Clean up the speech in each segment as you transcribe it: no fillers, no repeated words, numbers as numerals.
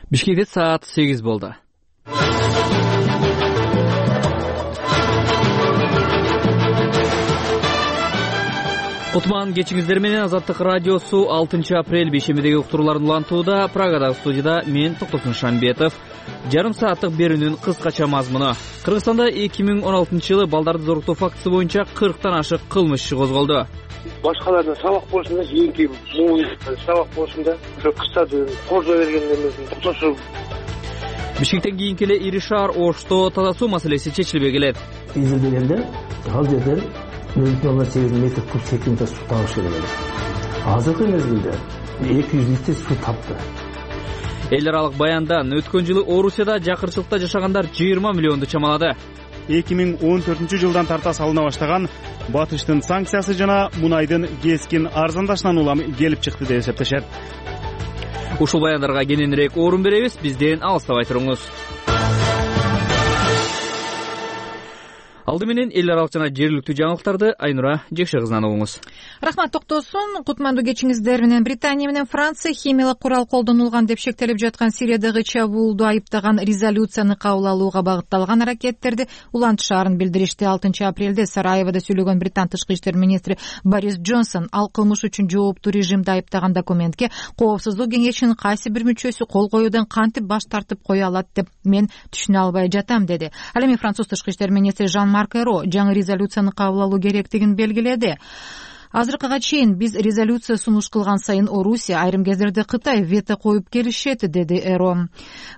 Бишкекте саат 8 болду. Кутман кечиңиздер менен Азаттык радиосу 6 апрель бейшембидеги уктурууларын улантууда. Прагадагы студияда мен Токтосун Шамбетов. Жарым сааттык берүүнүн кыскача мазмуну. Кыргызстанда 2016-жылы балдарды зоруктоо фактысы боюнча 40тан ашык кылмыш иши козголду. Башкалардан сабак болсун да, кийинки сабак болсун да, ошо кыскача коржо бергендердин токтошуп. Бишкектен кийинки эле ири шаар Ошто таза суу маселеси чечилбей келет. Изилдегенде ал жерден 0,8 метр куб секундда суу табыш керек. Азыркы мезгилде 200 литр суу тапты. Эл аралык баяндан өткөн жылы Орусияда жакырчылыкта жашагандар 20 миллионду чамалады. 2014-жылдан тарта салына баштаган батыштын санкциясы жана мунайдын кескин арзандашынан улам келип чыкты деп эсептешет. Ушул баяндарга кененирээк орун беребиз, бизден алыстабай туруңуз. Алды менен эл аралык жана жергиликтүү жаңылыктарды Айнура Жекше кызынан угуңуз. Рахмат Токтосун. Кутмандуу кечиңиздер менен Британия менен Франция химиялык курал колдонулган деп шектелип жаткан Сириядагы чабуулду айыптаган резолюцияны кабыл алууга багытталган аракеттерди улантышаарын билдиришти. 6 апрелде Сараевода сүйлөгөн Британ тышкы иштер министри Борис Джонсон ал кылмыш үчүн жооптуу режимди айыптаган документке Коопсуздук кеңешинин кайсы бир мүчөсү кол коюудан кантип баш тартып кое алат деп мен түшүнө албай жатам деди. Ал эми француз тышкы иштер министри Жан-Марк Эро жаңы резолюцияны кабыл алуу керектигин белгиледи. Азыркыга чейин биз резолюция сунуш кылган сайын Орусия, айрым кездерде Кытай вето коюп келишет, деди Эро.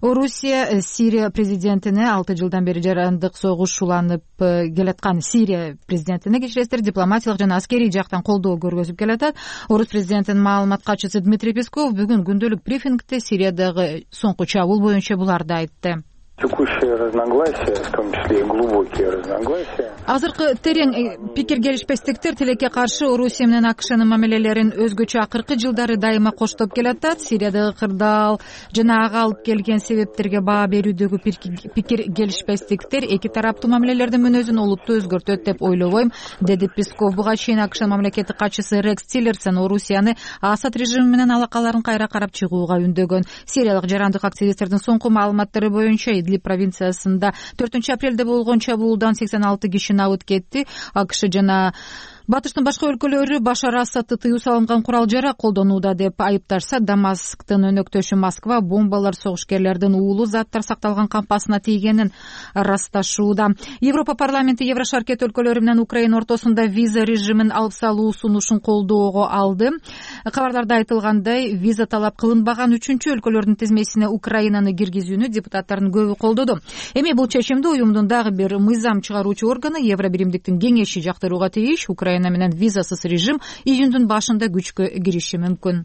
Орусия Сирия президентине 6 жылдан бери жарандык согуш уланып келаткан Сирия президентине кечиресиздер дипломатиялык жана аскерий жактан колдоо көргөзүп келатат. Орус президентинин маалымат катчысы Дмитрий Песков бүгүн күндөлүк брифингде Сириядагы соңку чабуул боюнча буларды айтты. Текущие разногласия, в том числе и глубокие разногласия. Азыркы терең пикир келишпестиктер тилекке каршы Орусия менен АКШнын мамилелерин өзгөчө акыркы жылдары дайыма коштоп келатат. Сириядагы кырдаал жана ага алып келген себептерге баа берүүдөгү пикир келишпестиктер эки тараптуу мамилелердин мүнөзүн олуттуу өзгөртөт деп ойлобойм, деди Песков. Буга чейин АКШнын мамлекеттик катчысы Рекс Тиллерсон Орусияны Асад режими менен алакаларын кайра карап чыгууга үндөгөн. Сириялык жарандык активисттердин соңку маалыматтары боюнча провинциясында 4 апрелде болгон чабуулдан 86 киши набыт кетти. АКШ жана Батыштын башка өлкөлөрү Башар Асадты тыюу салынган курал жарак колдонууда деп айыпташса, Дамасктын өнөктөшү Москва бомбалар согушкерлердин уулуу заттар сакталган кампасына тийгенин ырасташууда. Европа парламенти Еврошаркет өлкөлөрү менен Украина ортосунда виза режимин алып салуу сунушун колдоого алды. Кабарларда айтылгандай, виза талап кылынбаган 3-өлкөлөрдүн тизмесине Украинаны киргизүүнү депутаттардын көбү колдоду. Эми бул чечимди уюмдун дагы бир мыйзам чыгаруучу органы Евробиримдиктин кеңеши жактырууга тийиш. Украина менен визасыз режим июндун башында күчкө кириши мүмкүн.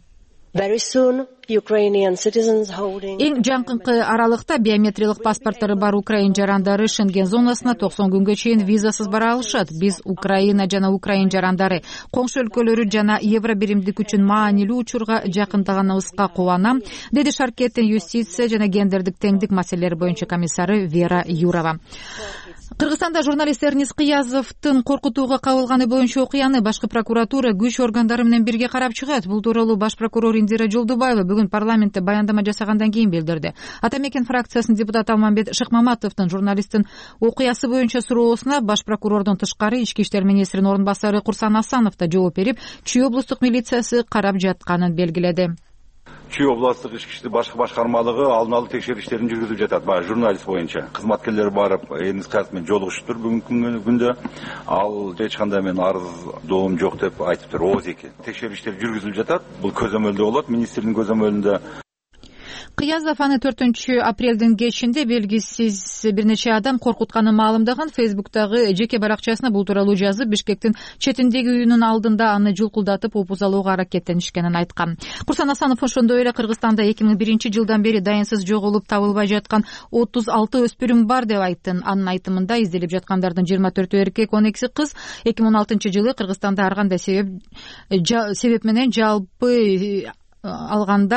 Эң жакынкы аралыкта биометриялык паспорттары бар украин жарандары Шенген зонасына 90 күнгө чейин визасыз бара алышат. Биз Украина жана украин жарандары, коңшу өлкөлөрү жана Евробиримдик үчүн маанилүү учурга жакындаганыбызга кубанам, деди Шаркеттин юстиция жана гендердик теңдик маселелери боюнча комиссары Вера Юрова. Кыргызстанда журналист Эрнис Кыязовдун коркутууга кабылганы боюнча окуяны башкы прокуратура күч органдары менен бирге карап чыгат. Бул тууралуу баш прокурор Индира Жолдубаева бүгүн парламентте баяндама жасагандан кийин билдирди. Ата Мекен фракциясынын депутаты Алмамбет Шыкмаматовдун журналисттин окуясы боюнча суроосуна баш прокурордун тышкары ички иштер министринин орун басары Курсан Асанов да жооп берип, Чүй облустук милициясы карап жатканын белгиледи. Чүй областык ички иштер башкы башкармалыгы алдын алуу текшериштерин жүргүзүп жатат. Баягы журналист боюнча кызматкерлер барып, Эрнис Кыязов менен жолугушуптур бүгүнкү күндө. Ал эч кандай мен арыз доом жок деп айтыптыр. Ооз эки. Текшериштер жүргүзүлүп жатат. Бул көзөмөлдө болот, министрдин көзөмөлүндө. Кыязов аны 4 апрелдин кечинде белгисиз бир нече адам коркутканын маалымдаган. Фейсбуктагы жеке баракчасына бул тууралуу жазып, Бишкектин четиндеги үйүнүн алдында аны жулкулдатып опузалууга аракеттенишкенин айткан. Курсан Асанов ошондой эле Кыргызстанда 2001-жылдан бери дайынсыз жоголуп табылбай жаткан 36 өспүрүм бар деп айтты. Анын айтымында изделип жаткандардын 24 эркек, 12 кыз. 2016-жылы Кыргызстанда ар кандай себеп менен жалпы алганда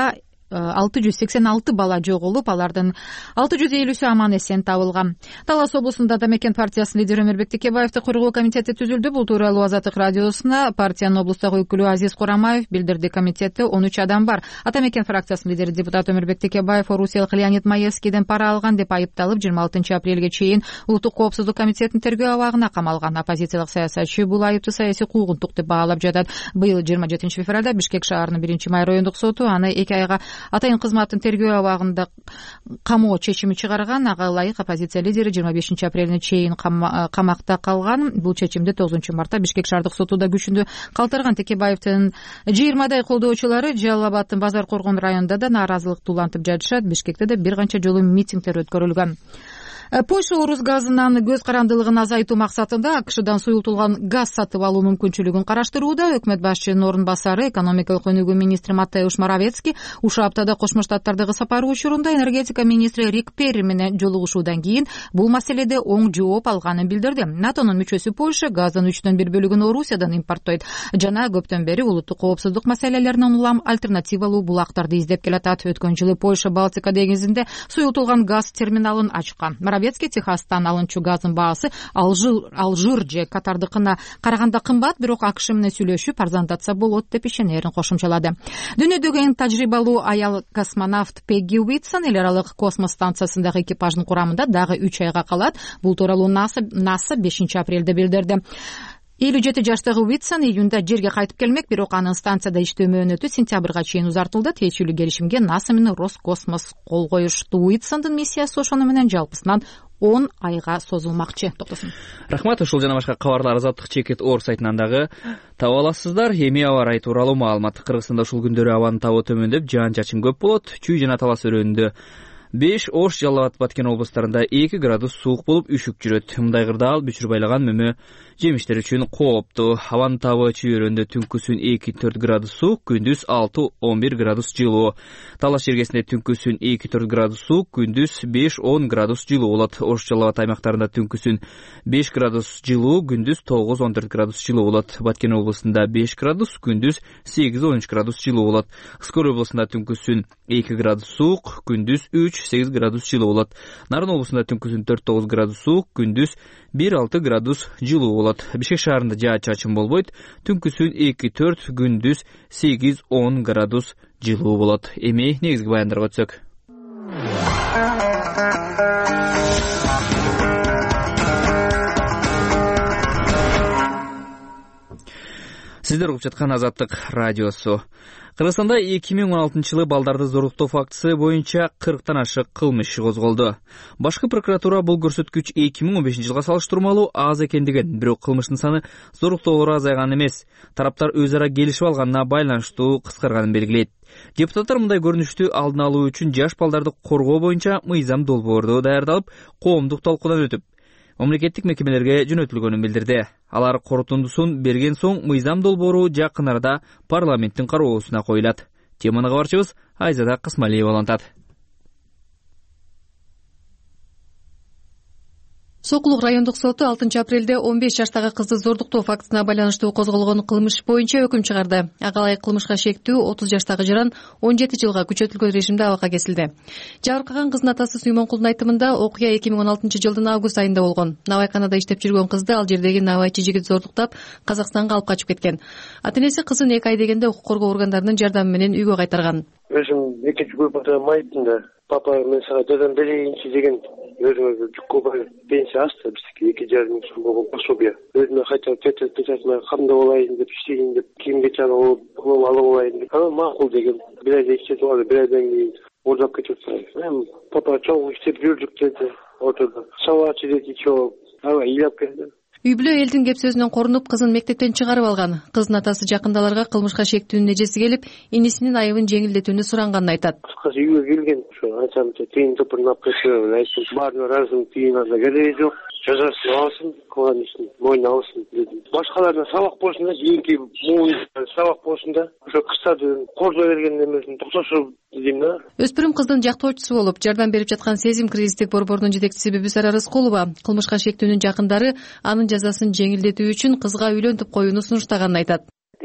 686 бала жоголуп, алардын 650-сү аман эсен табылган. Талас облусунда Атамекен партиясынын лидери Өмүрбек Текебаевди коргоо комитети түзүлдү. Бул тууралуу Азаттык радиосуна партиянын облустагы өкүлү Азиз Курамаев билдирди. Комитетте 13 адам бар. Атамекен фракциясынын лидери депутат Өмүрбек Текебаев орусиялык Леонид Маевскийден пара алган деп айыпталып, 26 апрелге чейин Улуттук коопсуздук комитетинин тергөө абагына камалган. Оппозициялык саясатчы бул айыпты саясий куугунтук деп баалап жатат. Быйыл 27 февралда Бишкек шаарынын 1-май райондук соту аны 2 айга атайын кызматтын тергөө абагында камоо чечими чыгарган. Ага ылайык оппозиция лидери 25 апрелине чейин камакта калган. Бул чечимди 9 мартта Бишкек шаардык соту да күчүндө калтырган. Текебаевдин 20дай колдоочулары Жалал Абадтын Базар Коргон районунда да нааразылыкты улантып жатышат. Бишкекте да бир канча жолу митингдер өткөрүлгөн. Польша орус газынын көз карандылыгын азайтуу максатында АКШдан суюлтулган газ сатып алуу мүмкүнчүлүгүн караштырууда. Өкмөт башчынын орун басары, экономикалык өнүгүү министри Матеуш Моровецкий ушул аптада Кошмо Штаттардагы сапары учурунда энергетика министри Рик Перри менен жолугушуудан кийин бул маселеде оң жооп алганын билдирди. НАТОнун мүчөсү Польша газдын 1/3 бөлүгүн Орусиядан импорттойт жана көптөн бери улуттук коопсуздук маселелерине улам альтернативалуу булактарды издеп келатат. Өткөн жылы Польша Балтика деңизинде суюлтулган газ терминалын ачкан. Моровецкий Техастан алынчу газдын баасы Алжир же Катардыкына караганда кымбат, бирок АКШ менен сүйлөшүп арзандатса болот деп ишенерин кошумчалады. Дүйнөдөгү эң тажрыйбалуу аял космонавт Пегги Уитсон эл аралык космос станциясындагы экипаждын курамында дагы 3 айга калат. Бул тууралуу НАСА 5 апрелде билдирди. 57 жаштагы Уитсон июнда жерге кайтып келмек, бирок анын станцияда иштөө мөөнөтү сентябрга чейин узартылды. Тиешелүү келишимге НАСА менен Роскосмос кол коюшту. Уитсондун миссиясы ошону менен жалпысынан 10 айга созулмакчы. Токтосун. Рахмат. Ушул жана башка кабарлар Азаттык Чекит Ор сайтынан дагы таба аласыздар. Эми аба ырайы тууралуу маалымат. Кыргызстанда ушул күндөрү абанын табы төмөндөп, жаан-чачын көп болот. Чүй жана Талас өрөөнүндө 5, Ош, Жалал Абад, Баткен облустарында 2 градус суук болуп үшүк жүрөт. Мындай кырдаал бүчүр байлаган мөмө жемиштер үчүн кооптуу. Абанын табы Чүй өрөөнүндө түнкүсүн 2-4 градус суук, күндүз 6-11 градус жылуу. Талас жергесинде түнкүсүн 2-4 градус суук, күндүз 5-10 градус жылуу болот. Ош, Жалал Абад аймактарында түнкүсүн 5 градус жылуу, күндүз 9-14 градус жылуу болот. Баткен облусунда 5 градус, күндүз 8-13 градус жылуу болот. Скор облусунда түнкүсүн 2 градус суук, күндүз 3-8 градус жылуу болот. Нарын облусунда түнкүсүн 4-9 градус суук, күндүз 1-6 градус жылуу болот. Бишкек шаарында жаа-чачын болбойт. Түнкүсүн 2-4, күндүз 8-10 градус жылуу болот. Эми негизги баяндарга өтсөк. Сиздер угуп жаткан Азаттык радиосу. Кыргызстанда 2016-жылы балдарды зорлуктоо фактысы боюнча 40тан ашык кылмыш козголду. Башкы прокуратура бул көрсөткүч 2015-жылга салыштырмалуу аз экендигин, бирок кылмыштын саны зорлуктоолор азайган эмес, тараптар өз ара келишип алганына байланыштуу кыскарганын белгилейт. Депутаттар мындай көрүнүштү алдын алуу үчүн жаш балдарды коргоо боюнча мыйзам долбоорду даярдалып, коомдук талкуудан өтүп, мамлекеттик мекемелерге жөнөтүлгөнүн билдирди. Алар корутундусун берген соң мыйзам долбоору жакын арада парламенттин кароосуна коюлат. Теманы кабарчыбыз Айзада Касмалиева улантат. Сокулук райондук соту 6 апрелде 15 жаштагы кызды зордуктоо фактысына байланыштуу козголгон кылмыш боюнча өкүм чыгарды. Ага ылайык кылмышка шектүү 30 жаштагы жаран 17 жылга күчөтүлгөн режимде абакка кесилди. Жабыркаган кыздын атасы Сүймөнкулдун айтымында окуя 2016 жылдын август айында болгон. Навайканада иштеп жүргөн кызды ал жердеги навайчы жигит зордуктап Казакстанга алып качып кеткен. Ата-энеси кызын 2 ай дегенде укук коргоо органдарынын жардамы менен үйгө кайтарган. Өзүм экинчи группада айттым да, папа мен сага жардам берейинчи деген өзүмө жүк пенсия ачты, биздики 2,5 миң сом болгон пособие. Өзүмө кайтарып кетип кандай болайын деп иштейин деп, кийимге чалып алып алайын деп. Анан макул деген. Бир айда иштетип алды, бир айдан кийин ордап кетип калды. Папа чоң иштеп жүрдүк деди, ортодо. Сабачы деди, чоң. Аба ыйлап келди. Үй бүлө элдин кеп сөзүнөн корунуп кызын мектептен чыгарып алган. Кыздын атасы жакындаларга кылмышка шектүүнүн эжеси келип, инисинин айыбын жеңилдетүүнү суранганын айтат. Кызы үйгө келген, ошо ачам тыйын топурун алып кетип айттым. Баарына ыраазымын, тыйын алса кереги жок. Жазасын алсын, кылган ишин мойнуна алсын дедим. Башкаларына сабак болсун да, кийинки сабак болсун да. Ошо кыздарды кордой берген эмесин токтошуп дедим да. Өспүрүм кыздын жактоочусу болуп, жардам берип жаткан Сезим кризистик борборунун жетекчиси Бибисара Рыскулова кылмышка шектүүнүн жакындары анын жазасын жеңилдетүү үчүн кызга үйлөнтүп коюуну сунуштаганын айтат.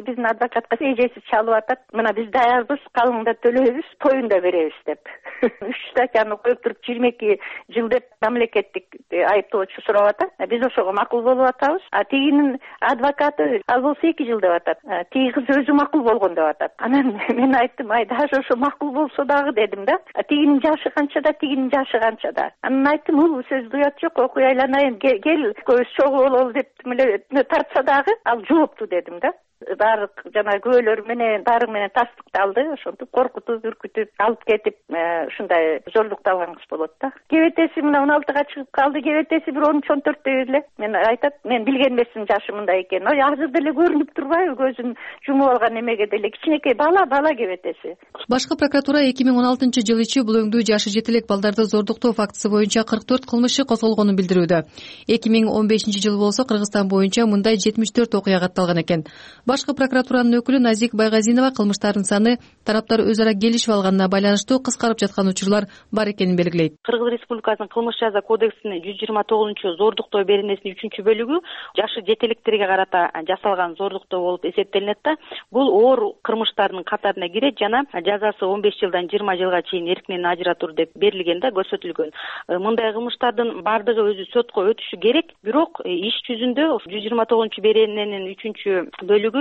биздин адвокатка эжеси чалып атат, мына биз даярбыз, калыңда төлөйбүз, тоюн да беребиз деп. 3 статьяны коюп туруп 22 жыл деп мамлекеттик айыптоочу сурап атат. Биз ошого макул болуп атабыз. Тигинин адвокаты ал болсо 2 жыл деп атат. Тиги кыз өзү макул болгон деп атат. Анан мен айттым, даже ошо макул болсо дагы дедим да. Тигинин жашы канчада, тигинин жашы канчада. Анан айттым, бул сөздү уят жок, окуй айланайын, кел көз чогуу бололу деп тартса дагы ал жоопту дедим да. Баары жана күбөлөр менен баары менен тастыкталды, ошентип коркутуп, үркүтүп алып кетип ушундай зордукталган кыз болот да. Кебетеси мына 16-га чыгып калды, кебетеси бир 13-14 эле. Мен айтат, мен билген эмесмин жашы мындай экенин. Ой, азыр деле көрүнүп турбайбы, көзүн жумуп алган эмеге деле кичинекей бала кебетеси. Башкы прокуратура 2016-жыл ичи бул өңдүү жашы жете элек балдарды зордуктоо фактысы боюнча 44 кылмышы козголгонун билдирүүдө. 2015-жыл болсо Кыргызстан боюнча мындай 74 окуя катталган экен. Башкы прокуратуранын өкүлү Назик Байгазинова кылмыштардын саны тараптар өз ара келишип алганына байланыштуу кыскарып жаткан учурлар бар экенин белгилейт. Кыргыз Республикасынын кылмыш жаза кодексинин 129-зордуктоо беренесинин 3-бөлүгү жашы жетелектерге карата жасалган зордуктоо болуп эсептелинет да. Бул оор кылмыштардын катарына кирет жана жазасы 15 жылдан 20 жылга чейин эркинен ажыратуу деп берилген да, көрсөтүлгөн. Мындай кылмыштардын бардыгы өзү сотко өтүшү керек, бирок иш жүзүндө 129-берененин 3-бөлүгү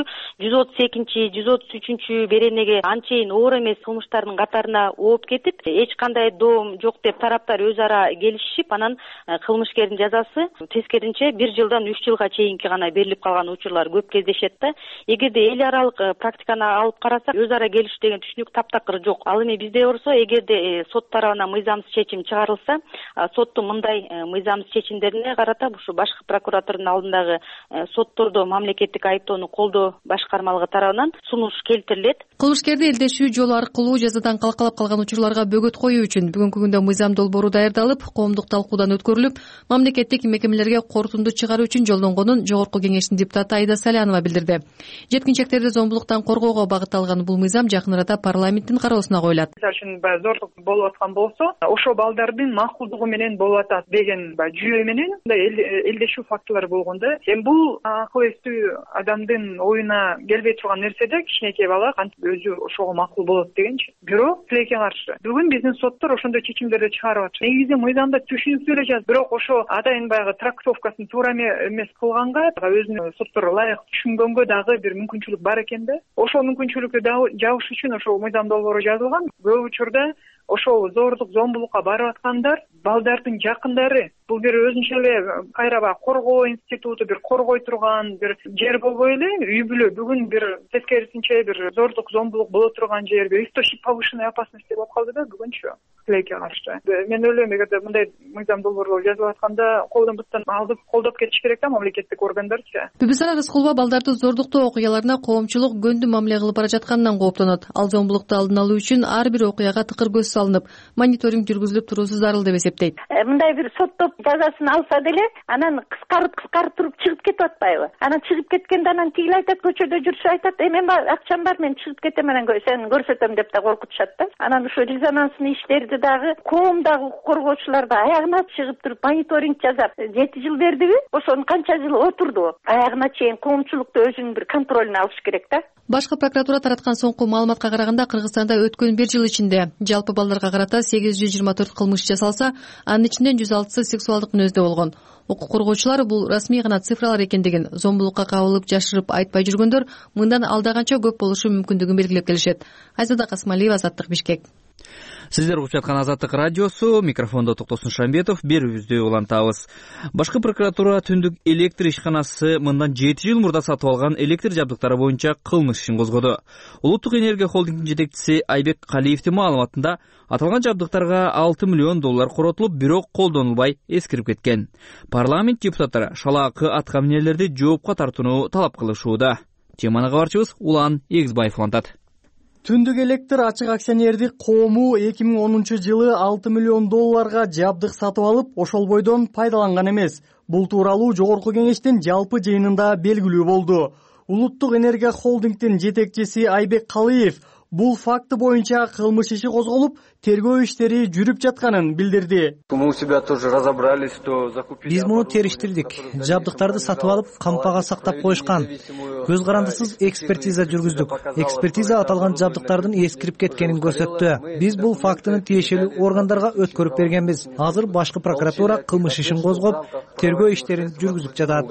132-133 беренеге анчейин оор эмес кылмыштардын катарына ооп кетип, эч кандай доом жок деп тараптар өз ара келишип, анан кылмышкердин жазасы тескеринче 1 жылдан 3 жылга чейинки гана берилип калган учурлар көп кездешет да. Эгерде эл аралык практиканы алып карасак, өз ара келишүү деген түшүнүк таптакыр жок. Ал эми бизде болсо, эгерде сот тарабынан мыйзамсыз чечим чыгарылса, соттун мындай мыйзамсыз чечимдерине карата ушу башкы прокуратуранын алдындагы соттордо мамлекеттик айыптоону колдоо башкармалыгы тарабынан сунуш келтирилет. Кылмышкерди элдешүү жолу аркылуу жазадан калкалап калган учурларга бөгөт коюу үчүн бүгүнкү күндө мыйзам долбоору даярдалып, коомдук талкуудан өткөрүлүп, мамлекеттик мекемелерге корутунду чыгаруу үчүн жолдонгонун Жогорку Кеңештин депутаты Айда Салянова билдирди. Жеткинчектерди зомбулуктан коргоого багытталган бул мыйзам жакын арада парламенттин кароосуна коюлат. Мисалы үчүн баягы зордук болуп аткан болсо, ошо балдардын макулдугу менен болуп атат деген жүйө менен элдешүү фактылары болгондо, эми бул акыл эстүү адамдын оюна келбей турган нерсе да, кичинекей бала кантип өзү ошого макул болот дегенчи. Бирок тилекке каршы бүгүн биздин соттор ошондой чечимдерди чыгарып атышат. Негизи мыйзамда түшүнүктүү эле жазып, бирок ошо атайын баягы трактовкасын туура эмес кылганга өзүнүн соттор ылайык түшүнгөнгө дагы бир мүмкүнчүлүк бар экен да. Ошол мүмкүнчүлүктү жабыш үчүн ошол мыйзам долбоору жазылган. Көп учурда ошол зордук, зомбулукка барып аткандар балдардын жакындары. Бул бир өзүнчө эле кайра коргоо институту, бир коргой турган бир жер болбой эле үй бүлө. Бүгүн бир тескерисинче бир зордук, зомбулук боло турган жер, бир источник повышенной опасности болуп калды да бүгүнчү тилекке каршы. Мен ойлойм, эгерде мындай мыйзам долбоору жазылып атканда колдон буттан алып колдоп кетиш керек да мамлекеттик органдарчы. Бибисара Рыскулова балдарды зордуктоо окуяларына коомчулук көндү мамиле кылып бара жатканынан кооптонот. Ал зомбулукту алдын алуу үчүн ар бир окуяга тыкыр көз салынып, мониторинг жүргүзүлүп туруусу зарыл деп эсептейт. Мындай бир соттоп жазасын алса деле, анан кыскарып туруп чыгып кетип атпайбы? Анан чыгып кеткенде анан тигил айтат, көчөдө жүрсө айтат, мен акчам бар, мен чыгып кетем, анан сени көрсөтөм деп да коркутушат да. Анан ушу резонанстын иштерди дагы коомдагы коргоочулар да аягына чыгып туруп мониторинг жасап 7 жыл бердиби? Ошонун канча жыл отурду? Аягына чейин коомчулукту өзүнүн бир контролуна алыш керек да. Башкы прокуратура тараткан соңку маалыматка караганда, Кыргызстанда өткөн 1 жыл ичинде жалпы балдарга карата 824 кылмыш жасалса, анын ичинен 106сы сексуалдык мүнөздө болгон. Укук коргоочулар бул расмий гана цифралар экендигин, зомбулукка кабылып жашырып айтпай жүргөндөр мындан алда канча көп болушу мүмкүндүгүн белгилеп келишет. Айзада Касмалиева, Азаттык, Бишкек. Сиздер угуп жаткан Азаттык радиосу, микрофондо Токтосун Шамбетов, берүүбүздү улантабыз. Башкы прокуратура Түндүк электр ишканасы мындан 7 жыл мурда сатып алган электр жабдыктары боюнча кылмыш ишин козгоду. Улуттук энергия холдингинин жетекчиси Айбек Калиевдин маалыматында аталган жабдыктарга $6 миллион коротулуп, бирок колдонулбай эскирип кеткен. Парламент депутаттары шалаакы аткаминерлерди жоопко тартууну талап кылышууда. Теманы кабарчыбыз Улан Эгизбаев улантат. Түндүк электр ачык акционердик коому 2010 жылы $6 миллион жабдык сатып алып, ошол бойдон пайдаланган эмес. Бул тууралуу Жогорку Кеңештин жалпы жыйынында белгилүү болду. Улуттук энергия холдингдин жетекчиси Айбек Калиев бул факты боюнча кылмыш иши козголуп, тергөө иштери жүрүп жатканын билдирди. Биз муну териштирдик. Жабдыктарды сатып алып, кампага сактап коюшкан. Көз карандысыз экспертиза жүргүздүк. Экспертиза аталган жабдыктардын эскирип кеткенин көрсөттү. Биз бул фактыны тиешелүү органдарга өткөрүп бергенбиз. Азыр башкы прокуратура кылмыш ишин козгоп, тергөө иштерин жүргүзүп жатат.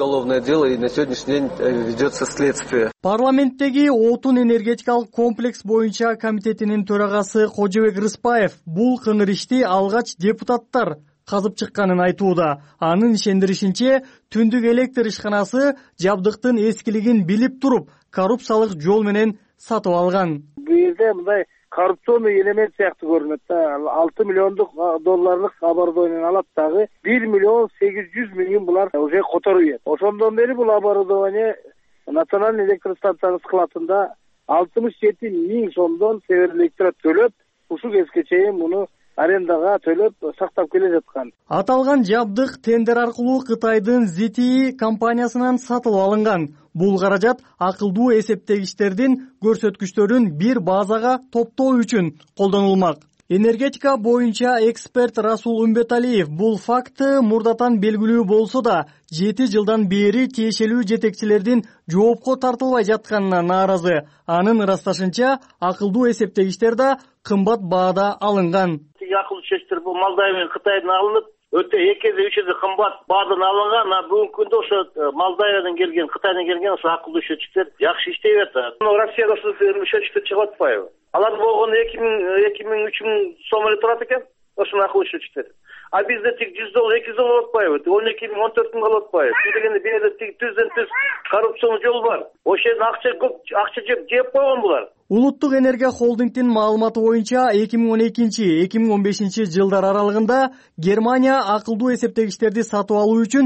Парламенттеги отун энергетикалык комплекс боюнча комитетинин төрагасы Кожобек Рыспаев бул кыңыр ишти алгач депутаттар казып чыкканын айтууда. Анын ишендиришинче, түндүк электр ишканасы жабдыктын эскилигин билип туруп, коррупциялык жол менен сатып алган. Бул жерде мындай коррупционный элемент сыяктуу көрүнөт да. 6 миллиондук долларлык оборудование алат дагы 1 миллион 800 миң булар уже которуп ийет. Ошондон бери бул оборудование национальный электростанциянын складында 67 миң сомдон Северэлектрот төлөп, ушул кезге чейин муну арендага төлөп сактап келе жаткан. Аталган жабдык тендер аркылуу Кытайдын ZTE компаниясынан сатылып алынган. Бул каражат акылдуу эсептегичтердин көрсөткүчтөрүн бир базага топтоо үчүн колдонулмак. Энергетика боюнча эксперт Расул Умбеталиев бул факты мурдатан белгилүү болсо да 7 жылдан бери тиешелүү жетекчилердин жоопко тартылбай жатканына нааразы. Анын ырасташынча, акылдуу эсептегичтер да кымбат баада алынган. Акылдуу чечтер бул Молдавия менен Кытайдан алынып, өтө 2-3 кымбат баадан алынган. Бүгүнкү күндө ошо Молдавиядан келген, Кытайдан келген ошо акылдуу счетчиктер жакшы иштеп атат. Россияда ошо счетчиктер чыгып атпайбы? Алар болгону 2000-3000 сом эле турат экен. Ошону акылдуу счетчиктер. А бизде тик $100, $200 болуп атпайбы? 12 миң, 14 миң болуп атпайбы? Дегенде бизде тик түздөн-түз коррупциянын жолу бар. Ошо жерден акча жеп койгон булар. Улуттук энергия холдингдин маалыматы боюнча 2012-2015 жылдар аралыгында Германия акылдуу эсептегичтерди сатып алуу үчүн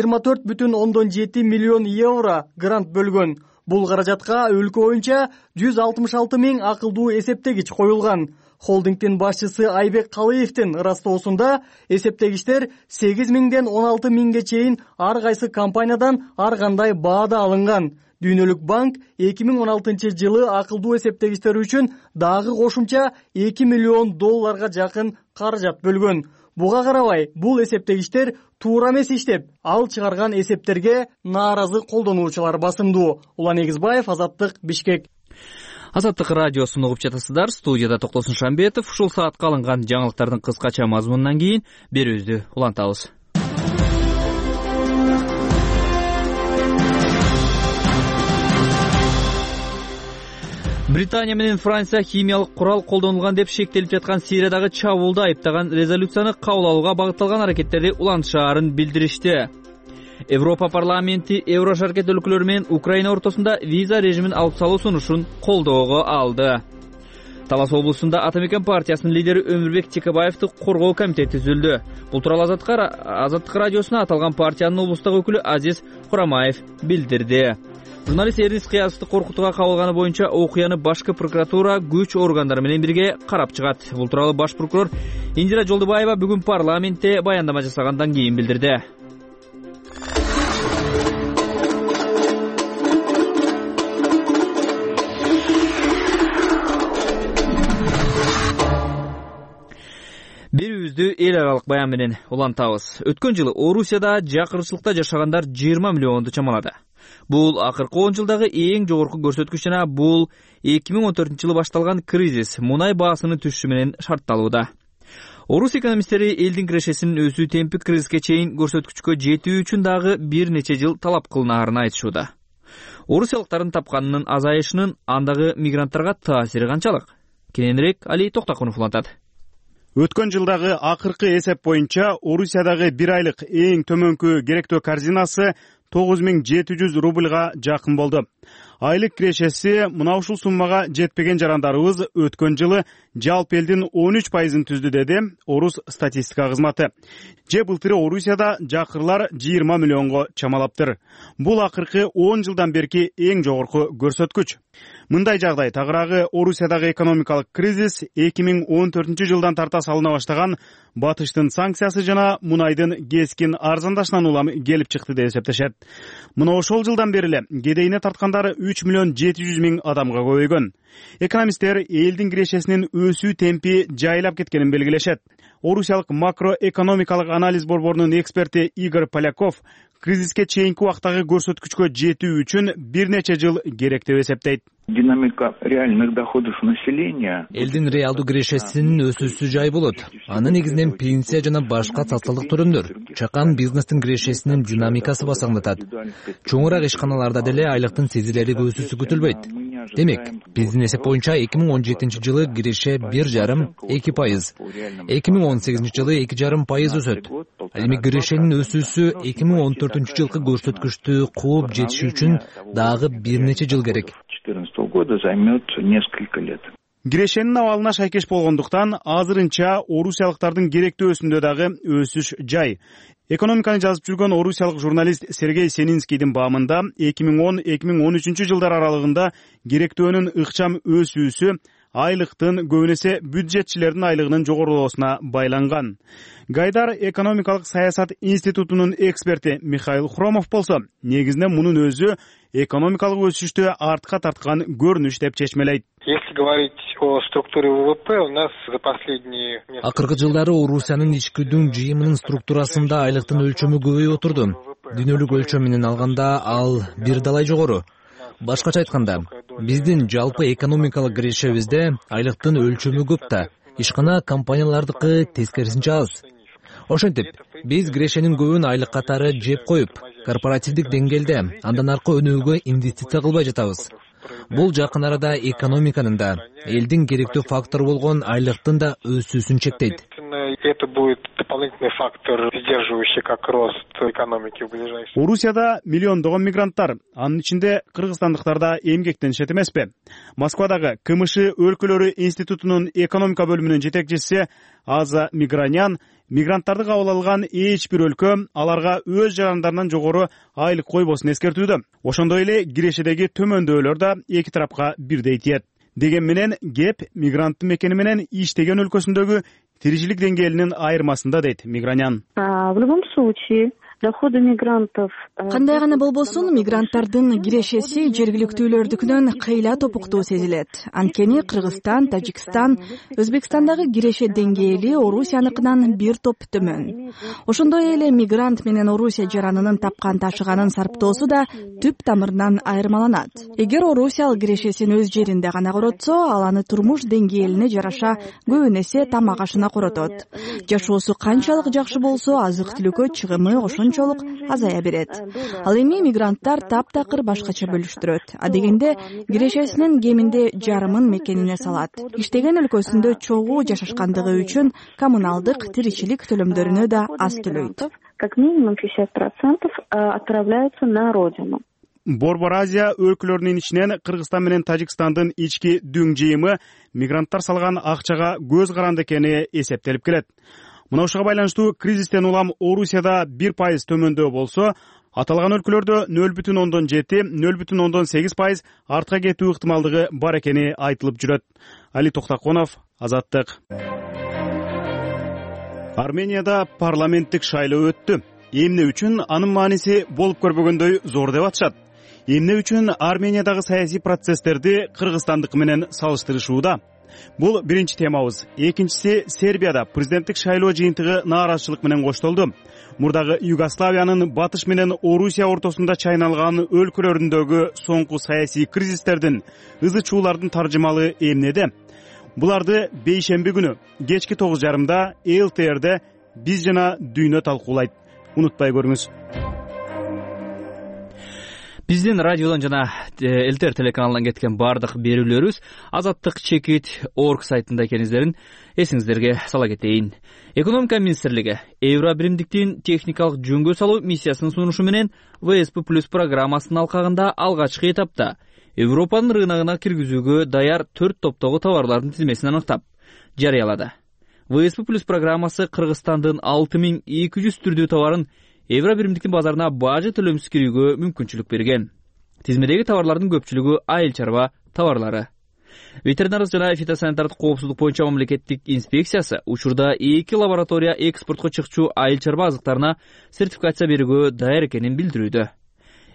24,7 миллион евро грант бөлгөн. Бул каражатка өлкө боюнча 166 миң акылдуу эсептегич коюлган. Холдингдин башчысы Айбек Калыевдин ырастоосунда эсептегичтер 8 миңден 16 миңге чейин ар кайсы компаниядан ар кандай баада алынган. Дүйнөлүк банк 2016 жылы акылдуу эсептегичтер үчүн дагы кошумча 2 миллион долларга жакын каражат бөлгөн. Буга карабай, бул эсептегичтер туура эмес иштеп, ал чыгарган эсептерге нааразы колдонуучулар басымдуу. Улан Эгизбаев, Азаттык, Бишкек. Азаттык радиосун угуп жатасыздар. Студияда Токтосун Шамбетов. Ушул саатка алынган жаңылыктардын кыскача мазмунунан кийин берүүбүздү улантабыз. Британия менен Франция химиялык курал колдонулган деп шектелип жаткан Сириядагы чабуулду айыптаган резолюцияны кабыл алууга багытталган аракеттерди улантышаарын билдиришти. Европа парламенти Евро шаркет өлкөлөрү менен Украина ортосунда виза режимин алып салуу сунушун колдоого алды. Талас облусунда Атамекен партиясынын лидери Өмүрбек Чекебаевди коргоо комитети түзүлдү. Бул тууралуу Азаттык радиосуна аталган партиянын облустук өкүлү Азиз Курамаев билдирди. Журналист Эрнис Кыязовду коркутууга кабылганы боюнча окуяны башкы прокуратура күч органдары менен бирге карап чыгат. Бул тууралуу баш прокурор Индира Жолдубаева бүгүн парламентте баяндама жасагандан кийин билдирди. Берүүбүздү эл аралык баян менен улантабыз. Өткөн жылы Орусияда жакырчылыкта жашагандар 20 миллионду чамалады. Бул акыркы 10 жылдагы эң жогорку көрсөткүч жана бул 2014-жылы башталган кризис мунай баасынын түшүшү менен шартталууда. Орус экономисттери элдин кирешесинин өсүү темпи кризиске чейин көрсөткүчкө жетүү үчүн дагы бир нече жыл талап кылынаарын айтышууда. Орусиялыктардын тапканынын азайышынын андагы мигранттарга таасири канчалык? Кененирээк Али Токтакунов улантат. Өткөн жылдагы акыркы эсеп боюнча Орусиядагы бир айлык эң төмөнкү керектөө корзинасы 9700 рубльга жакын болду. Айлык кирешеси мына ушул суммага жетпеген жарандарыбыз өткөн жылы жалпы элдин 13%-ын түздү деди Орус статистика кызматы. Же былтыры Орусияда жакырлар 20 миллионго чамалаптыр. Бул акыркы 10 жылдан берки эң жогорку көрсөткүч. Мындай жагдай тагыраагы Орусиядагы экономикалык кризис 2014-жылдан тарта салына баштаган батыштын санкциясы жана мунайдын кескин арзандашынан улам келип чыкты деп эсептешет. Мына ошол жылдан бери эле кедейине тарткандары 3,7 миллион адамга көбөйгөн. Экономисттер элдин кирешесинин өсүү темпи жайлап кеткенин белгилешет. Орусиялык макроэкономикалык анализ борборунун эксперти Игорь Поляков кризиске чейинки убактагы көрсөткүчкө жетүү үчүн бир нече жыл керек деп эсептейт. Динамика реальных доходов населения. Элдин реалдуу кирешесинин өсүүсү жай болот. Аны негизинен пенсия жана башка социалдык төлөмдөр, чакан бизнестин кирешесинин динамикасы басаңдатат. Чоңураак ишканаларда деле айлыктын сезилерлик өсүүсү күтүлбөйт. Демек, биздин эсеп боюнча 2017 жылы киреше 1,5–2%, 2018 жылы 2,5% өсөт. Ал эми кирешенин өсүүсү 2014 жылкы көрсөткүчтү кууп жетиш үчүн дагы бир нече жыл керек. 2014 года займет несколько лет. Кирешенин абалына шайкеш болгондуктан азырынча орусиялыктардын керектөөсүндө дагы өсүш жай. Экономиканы жазып жүргөн орусиялык журналист Сергей Сенинскийдин баамында 2010–2013 жылдар аралыгында керектөөнүн ыкчам өсүүсү айлыктын көбүнесе бюджетчилердин айлыгынын жогорулоосуна байланган. Гайдар экономикалык саясат институтунун эксперти Михаил Хромов болсо, негизинен мунун өзү экономикалык өсүштү артка тарткан көрүнүш деп чечмелейт. Если говорить о структуре ВВП, у нас за последние... Акыркы жылдары Орусиянын ичкүдүн жыйымынын структурасында айлыктын өлчөмү көбөйүп отурду. Дүйнөлүк өлчөм менен алганда ал бир далай жогору. Башкача айтканда, биздин жалпы экономикалык кирешебизде айлыктын өлчөмү көп да, ишкана компаниялардыкы тескерисинче аз. Ошентип, биз кирешенин көбүн айлык катары жеп коюп, корпоративдик деңгээлде андан аркы өнүүгө инвестиция кылбай жатабыз. Бул жакын арада экономиканын да, элдин керектүү фактор болгон айлыктын да өсүүсүн чектейт. Это будет дополнительный фактор, сдерживающий как рост экономики в ближайшее. Орусияда миллиондогон мигранттар, анын ичинде кыргызстандыктар да эмгектенишет эмеспи? Москвадагы КМШ өлкөлөрү институтунун экономика бөлүмүнүн жетекчиси Аза Мигранян мигранттарды кабыл алган эч бир өлкө аларга өз жарандарынан жогору айлык койбосун эскертүүдө. Ошондой эле кирешедеги төмөндөөлөр да эки тарапка бирдей тиет. Деген менен кеп мигранттын мекени менен иштеген өлкөсүндөгү тиричилик деңгээлинин айырмасында дейт Мигранян. В любом случае, доходы мигрантов... Кандай гана болбосун, мигранттардын кирешеси жергиликтүүлөрдүкүнөн кыйла топуктуу сезилет. Анткени Кыргызстан, Тажикстан, Өзбекстандагы киреше деңгээли Орусияныкынан бир топ төмөн. Ошондой эле мигрант менен Орусия жаранынын тапкан ташыганын сарптоосу да түп тамырынан айырмаланат. Эгер Орусия кирешесин өз жеринде гана коротсо, ал аны турмуш деңгээлине жараша көбүн эсе тамак ашына коротот. Жашоосу канчалык жакшы болсо, азык-түлүккө чыгымы ошончолук азая берет. Ал эми мигранттар таптакыр башкача бөлүштүрөт. А дегенде кирешесинин кеминде жарымын мекенине салат. Иштеген өлкөсүндө чогуу жашашкандыгы үчүн коммуналдык, тиричилик төлөмдөрүнө да аз төлөйт. Как минимум 50% отправляются на родину. Борбор Азия өлкөлөрүнүн ичинен Кыргызстан менен Тажикстандын ички дүң жыйымы мигранттар салган акчага көз каранды экени эсептелип келет. Мына ушуга байланыштуу кризистен улам Орусияда 1% төмөндөө болсо, аталган өлкөлөрдө 0,7–0,8% артка кетүү ыктымалдыгы бар экени айтылып жүрөт. Али Токтаконов, Азаттык. Арменияда парламенттик шайлоо өттү. Эмне үчүн анын мааниси болуп көрбөгөндөй зор деп атышат. Эмне үчүн Армениядагы саясий процесстерди Кыргызстандык менен салыштырышууда? Бул биринчи темабыз. Экинчиси, Сербияда президенттик шайлоо жыйынтыгы нааразычылык менен коштолду. Мурдагы Югославиянын батыш менен Орусия ортосунда чайналган өлкөлөрүндөгү соңку саясий кризистердин, ызы чуулардын таржымалы эмнеде? Буларды бейшемби күнү кечки 9:30 ЛТРде биз жана дүйнө талкуулайт. Унутпай көрүңүз. Биздин радиодон жана ЛТР телеканалынан кеткен бардык берүүлөрүбүз azattik.org сайтында экениңиздерин эсиңиздерге сала кетейин. Экономика министрлиги Евро биримдиктин техникалык жөнгө салуу миссиясынын сунушу менен ВСП+ программасынын алкагында алгачкы этапта Европанын рыногуна киргизүүгө даяр 4 топтогу товарлардын тизмесин аныктап жарыялады. ВСП+ программасы Кыргызстандын 6200 түрдүү товарын Евро биримдиктин базарына бажы төлөмсүз кирүүгө мүмкүнчүлүк берген. Тизмедеги товарлардын көпчүлүгү айыл чарба товарлары. Ветеринардык жана фитосанитардык коопсуздук боюнча мамлекеттик инспекциясы учурда 2 лаборатория экспортко чыкчу айыл чарба азыктарына сертификация берүүгө даяр экенин билдирүүдө.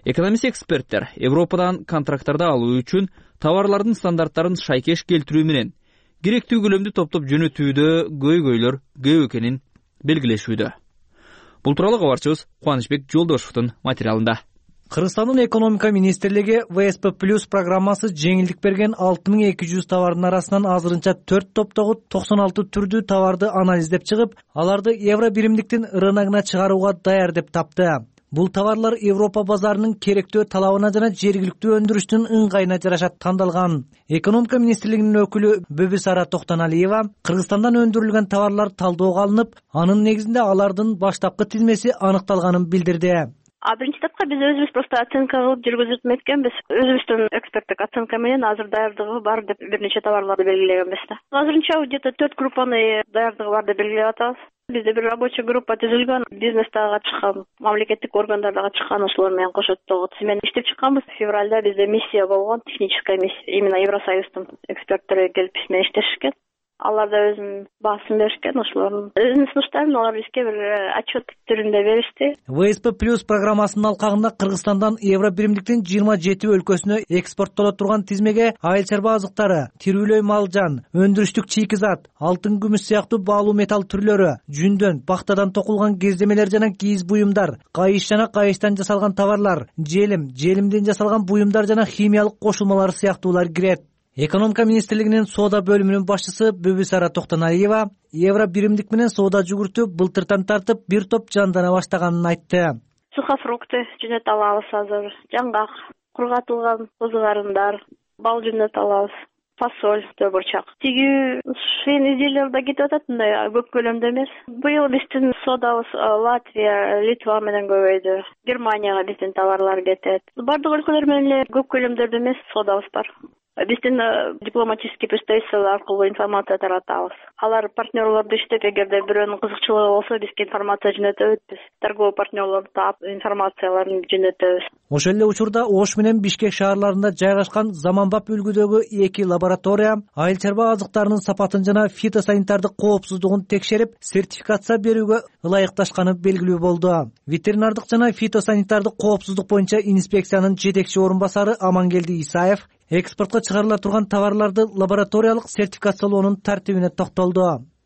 Экономист эксперттер Европадан контракттарды алуу үчүн товарлардын стандарттарын шайкеш келтирүү менен керектүү көлөмдү топтоп жөнөтүүдө көйгөйлөр көп экенин белгилешүүдө. Бул тууралуу кабарчыбыз Кубанычбек Жолдошовдун материалында. Кыргызстандын экономика министрлиги ВСП+ программасы жеңилдик берген 6200 товардын арасынан азырынча 4 топтогу 96 түрдүү товарды анализдеп чыгып, аларды евро биримдиктин рыногуна чыгарууга даяр деп тапты. Бул товарлар Европа базарынын керектүү талабына жана жергиликтүү өндүрүштүн ыңгайына жараша тандалган. Экономика министрлигинин өкүлү Бүбүсара Токтоналиева Кыргызстандан өндүрүлгөн товарлар талдоого алынып, анын негизинде алардын баштапкы тизмеси аныкталганын билдирди. Биринчи этапка биз өзүбүз просто оценка кылып жүргүзүп эткенбиз. Өзүбүздүн эксперттик оценка менен азыр даярдыгы бар деп бир нече товарларды белгилегенбиз да. Азырынча где-то 4 группаны даярдыгы бар деп белгилеп атабыз. Бизде бир рабочий группа түзүлгөн, бизнестага чыккан, мамлекеттик органдарга чыккан ошолор менен кошо тизмени иштеп чыкканбыз. Февралда бизде миссия болгон, техническая миссия, именно Евросоюздун эксперттери келип биз менен иштешкен. Алар да өзүнүн баасын беришкен, ошолордун өзүнүн сунуштарын алар бизге бир отчет түрүндө беришти. ВСП+ программасынын алкагында Кыргызстандан евро биримдиктин 27 өлкөсүнө экспорттоло турган тизмеге айыл чарба азыктары, тирүүлөй мал жан, өндүрүштүк чийки-зат, алтын, күмүс сыяктуу баалуу металл түрлөрү, жүндөн, бактадан токулган кездемелер жана кийиз буюмдар, кайыш жана кайыштан жасалган товарлар, желим, желимден жасалган буюмдар жана химиялык кошулмалар сыяктуулар кирет. Экономика министрлигинин соода бөлүмүнүн башчысы Бүбүсара Токтоналиева евро биримдик менен соода жүгүртүү былтыртан тартып бир топ жандана баштаганын айтты. Сухофрукты жөнөтө алабыз азыр, жаңгак, кургатылган козугарындар, бал жөнөтө алабыз, фасоль, төбурчак. Тиги шейин изделиялар да кетип атат, мындай көп көлөмдө эмес. Быйыл биздин соодабыз Латвия, Литва менен көбөйдү. Германияга биздин товарлар кетет. Бардык өлкөлөр менен эле көп көлөмдөрдө эмес соодабыз бар. Биздин дипломатический представитель аркылуу информация таратабыз. Алар партнерлорду иштеп, эгерде бирөөнүн кызыкчылыгы болсо, бизге информация жөнөтөбүз. Биз торговый партнерлорду таап, информацияларын жөнөтөбүз. Ошол эле учурда Ош менен Бишкек шаарларында жайгашкан заманбап үлгүдөгү 2 лаборатория айыл чарба азыктарынын сапатын жана фитосанитардык коопсуздугун текшерип, сертификация берүүгө ылайыкташканы белгилүү болду. Ветеринардык жана фитосанитардык коопсуздук боюнча инспекциянын жетекчи орун басары Амангелди Исаев экспортко чыгарыла турган товарларды лабораториялык сертификациялоонун тартибине токтолду.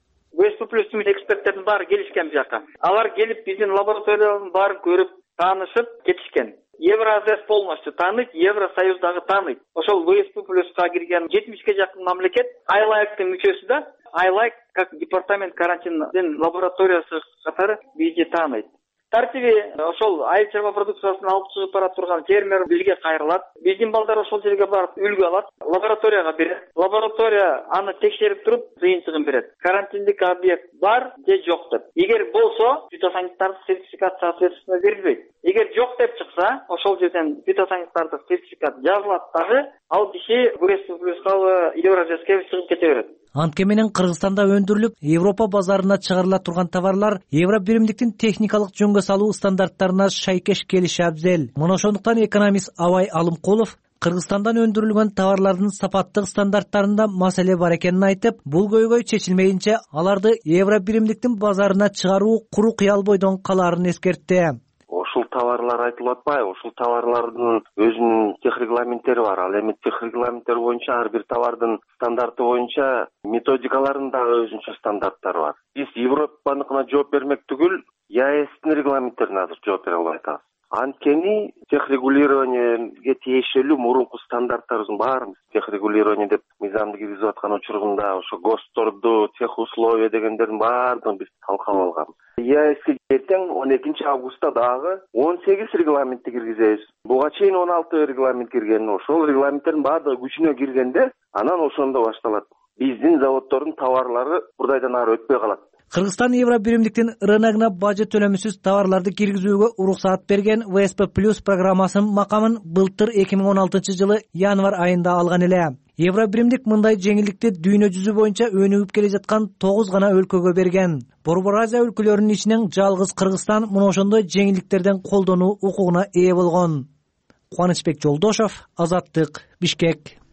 ВСП+ эксперттердин баары келишкен бул жака. Алар келип биздин лабораториялардын баарын көрүп, таанышып кетишкен. Евразес полностью тааныйт, Евросоюздагы тааныйт. Ошол ВСП+га кирген 70ге жакын мамлекет ILAC-тын мүчөсү да. ILAC как департамент карантиндин лабораториясы катары бизди тааныйт. Тартиби ошол айыл чарба продукциясын алып чыгып бара турган фермер бизге кайрылат. Биздин балдар ошол жерге барып үлгү алат, лабораторияга берет. Лаборатория аны текшерип туруп, жыйынтыгын берет. Карантиндик объект бар же жок деп. Эгер болсо, фитосанитардык сертификациясы берилбейт. Эгер жок деп чыкса, ошол жерден фитосанитардык сертификат жазылат дагы, ал киши ВСП+га Евразеске чыгып кете берет. Антке менен Кыргызстанда өндүрүлүп, Европа базарына чыгарыла турган товарлар евро биримдиктин техникалык жөнгө салуу стандарттарына шайкеш келиши абзел. Мына ошондуктан экономист Абай Алымкулов Кыргызстандан өндүрүлгөн товарлардын сапаттык стандарттарында маселе бар экенин айтып, бул көйгөй чечилмейинче аларды евро биримдиктин базарына чыгаруу куру кыял бойдон калаарын эскертти. Ушул товарлар айтылып атпайбы? Ушул товарлардын өзүнүн техрегламенттери бар. Ал эми техрегламенттер боюнча ар бир товардын стандарты боюнча методикаларынын дагы өзүнчө стандарттары бар. Биз Европаныкына жооп бермек түгүл, ЕАЭстин регламенттерине азыр жооп бере албай атабыз. Анткени техрегулированиеге тиешелүү мурунку стандарттарыбыздын баарын техрегулирование деп мыйзамды киргизип аткан учурунда ошо ГОСТорду, техусловия дегендердин баардыгын биз талкалап алганбыз. ЕАЭске эртең 12 августта дагы 18 регламентти киргизебиз. Буга чейин 16 регламент кирген. Ошол регламенттердин баардыгы күчүнө киргенде, анан ошондо башталат. Биздин заводдордун товарлары бурдайдан ары өтпөй калат. Кыргызстан евро биримдиктин рыногуна бажы төлөмүсүз товарларды киргизүүгө уруксаат берген ВСП+ программасынын макамын былтыр 2016 жылы январь айында алган эле. Евро биримдик мындай жеңилдикти дүйнө жүзү боюнча өнүгүп келе жаткан 9 гана өлкөгө берген. Борбор Азия өлкөлөрүнүн ичинен жалгыз Кыргызстан мына ошондой жеңилдиктерден колдонуу укугуна ээ болгон. Кубанычбек Жолдошов, Азаттык, Бишкек.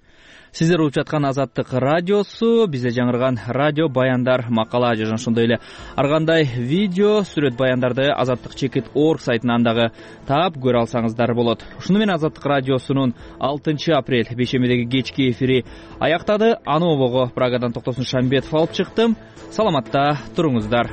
Сиздер угуп жаткан Азаттык радиосу, бизде жаңырган радио баяндар, макала жана ошондой эле ар кандай видео, сүрөт баяндарды azattik.org сайтынан дагы таап көрө алсаңыздар болот. Ушуну менен Азаттык радиосунун 6 апрель бейшембидеги кечки эфири аяктады. Аны обого Прагадан Токтосун Шамбетов алып чыктым. Саламатта туруңуздар.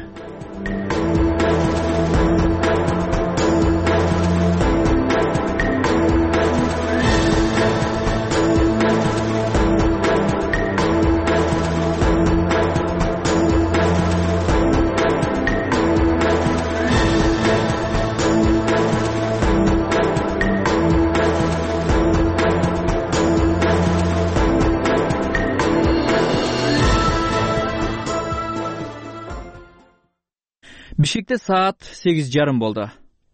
Бишкекте саат 8:30 болду.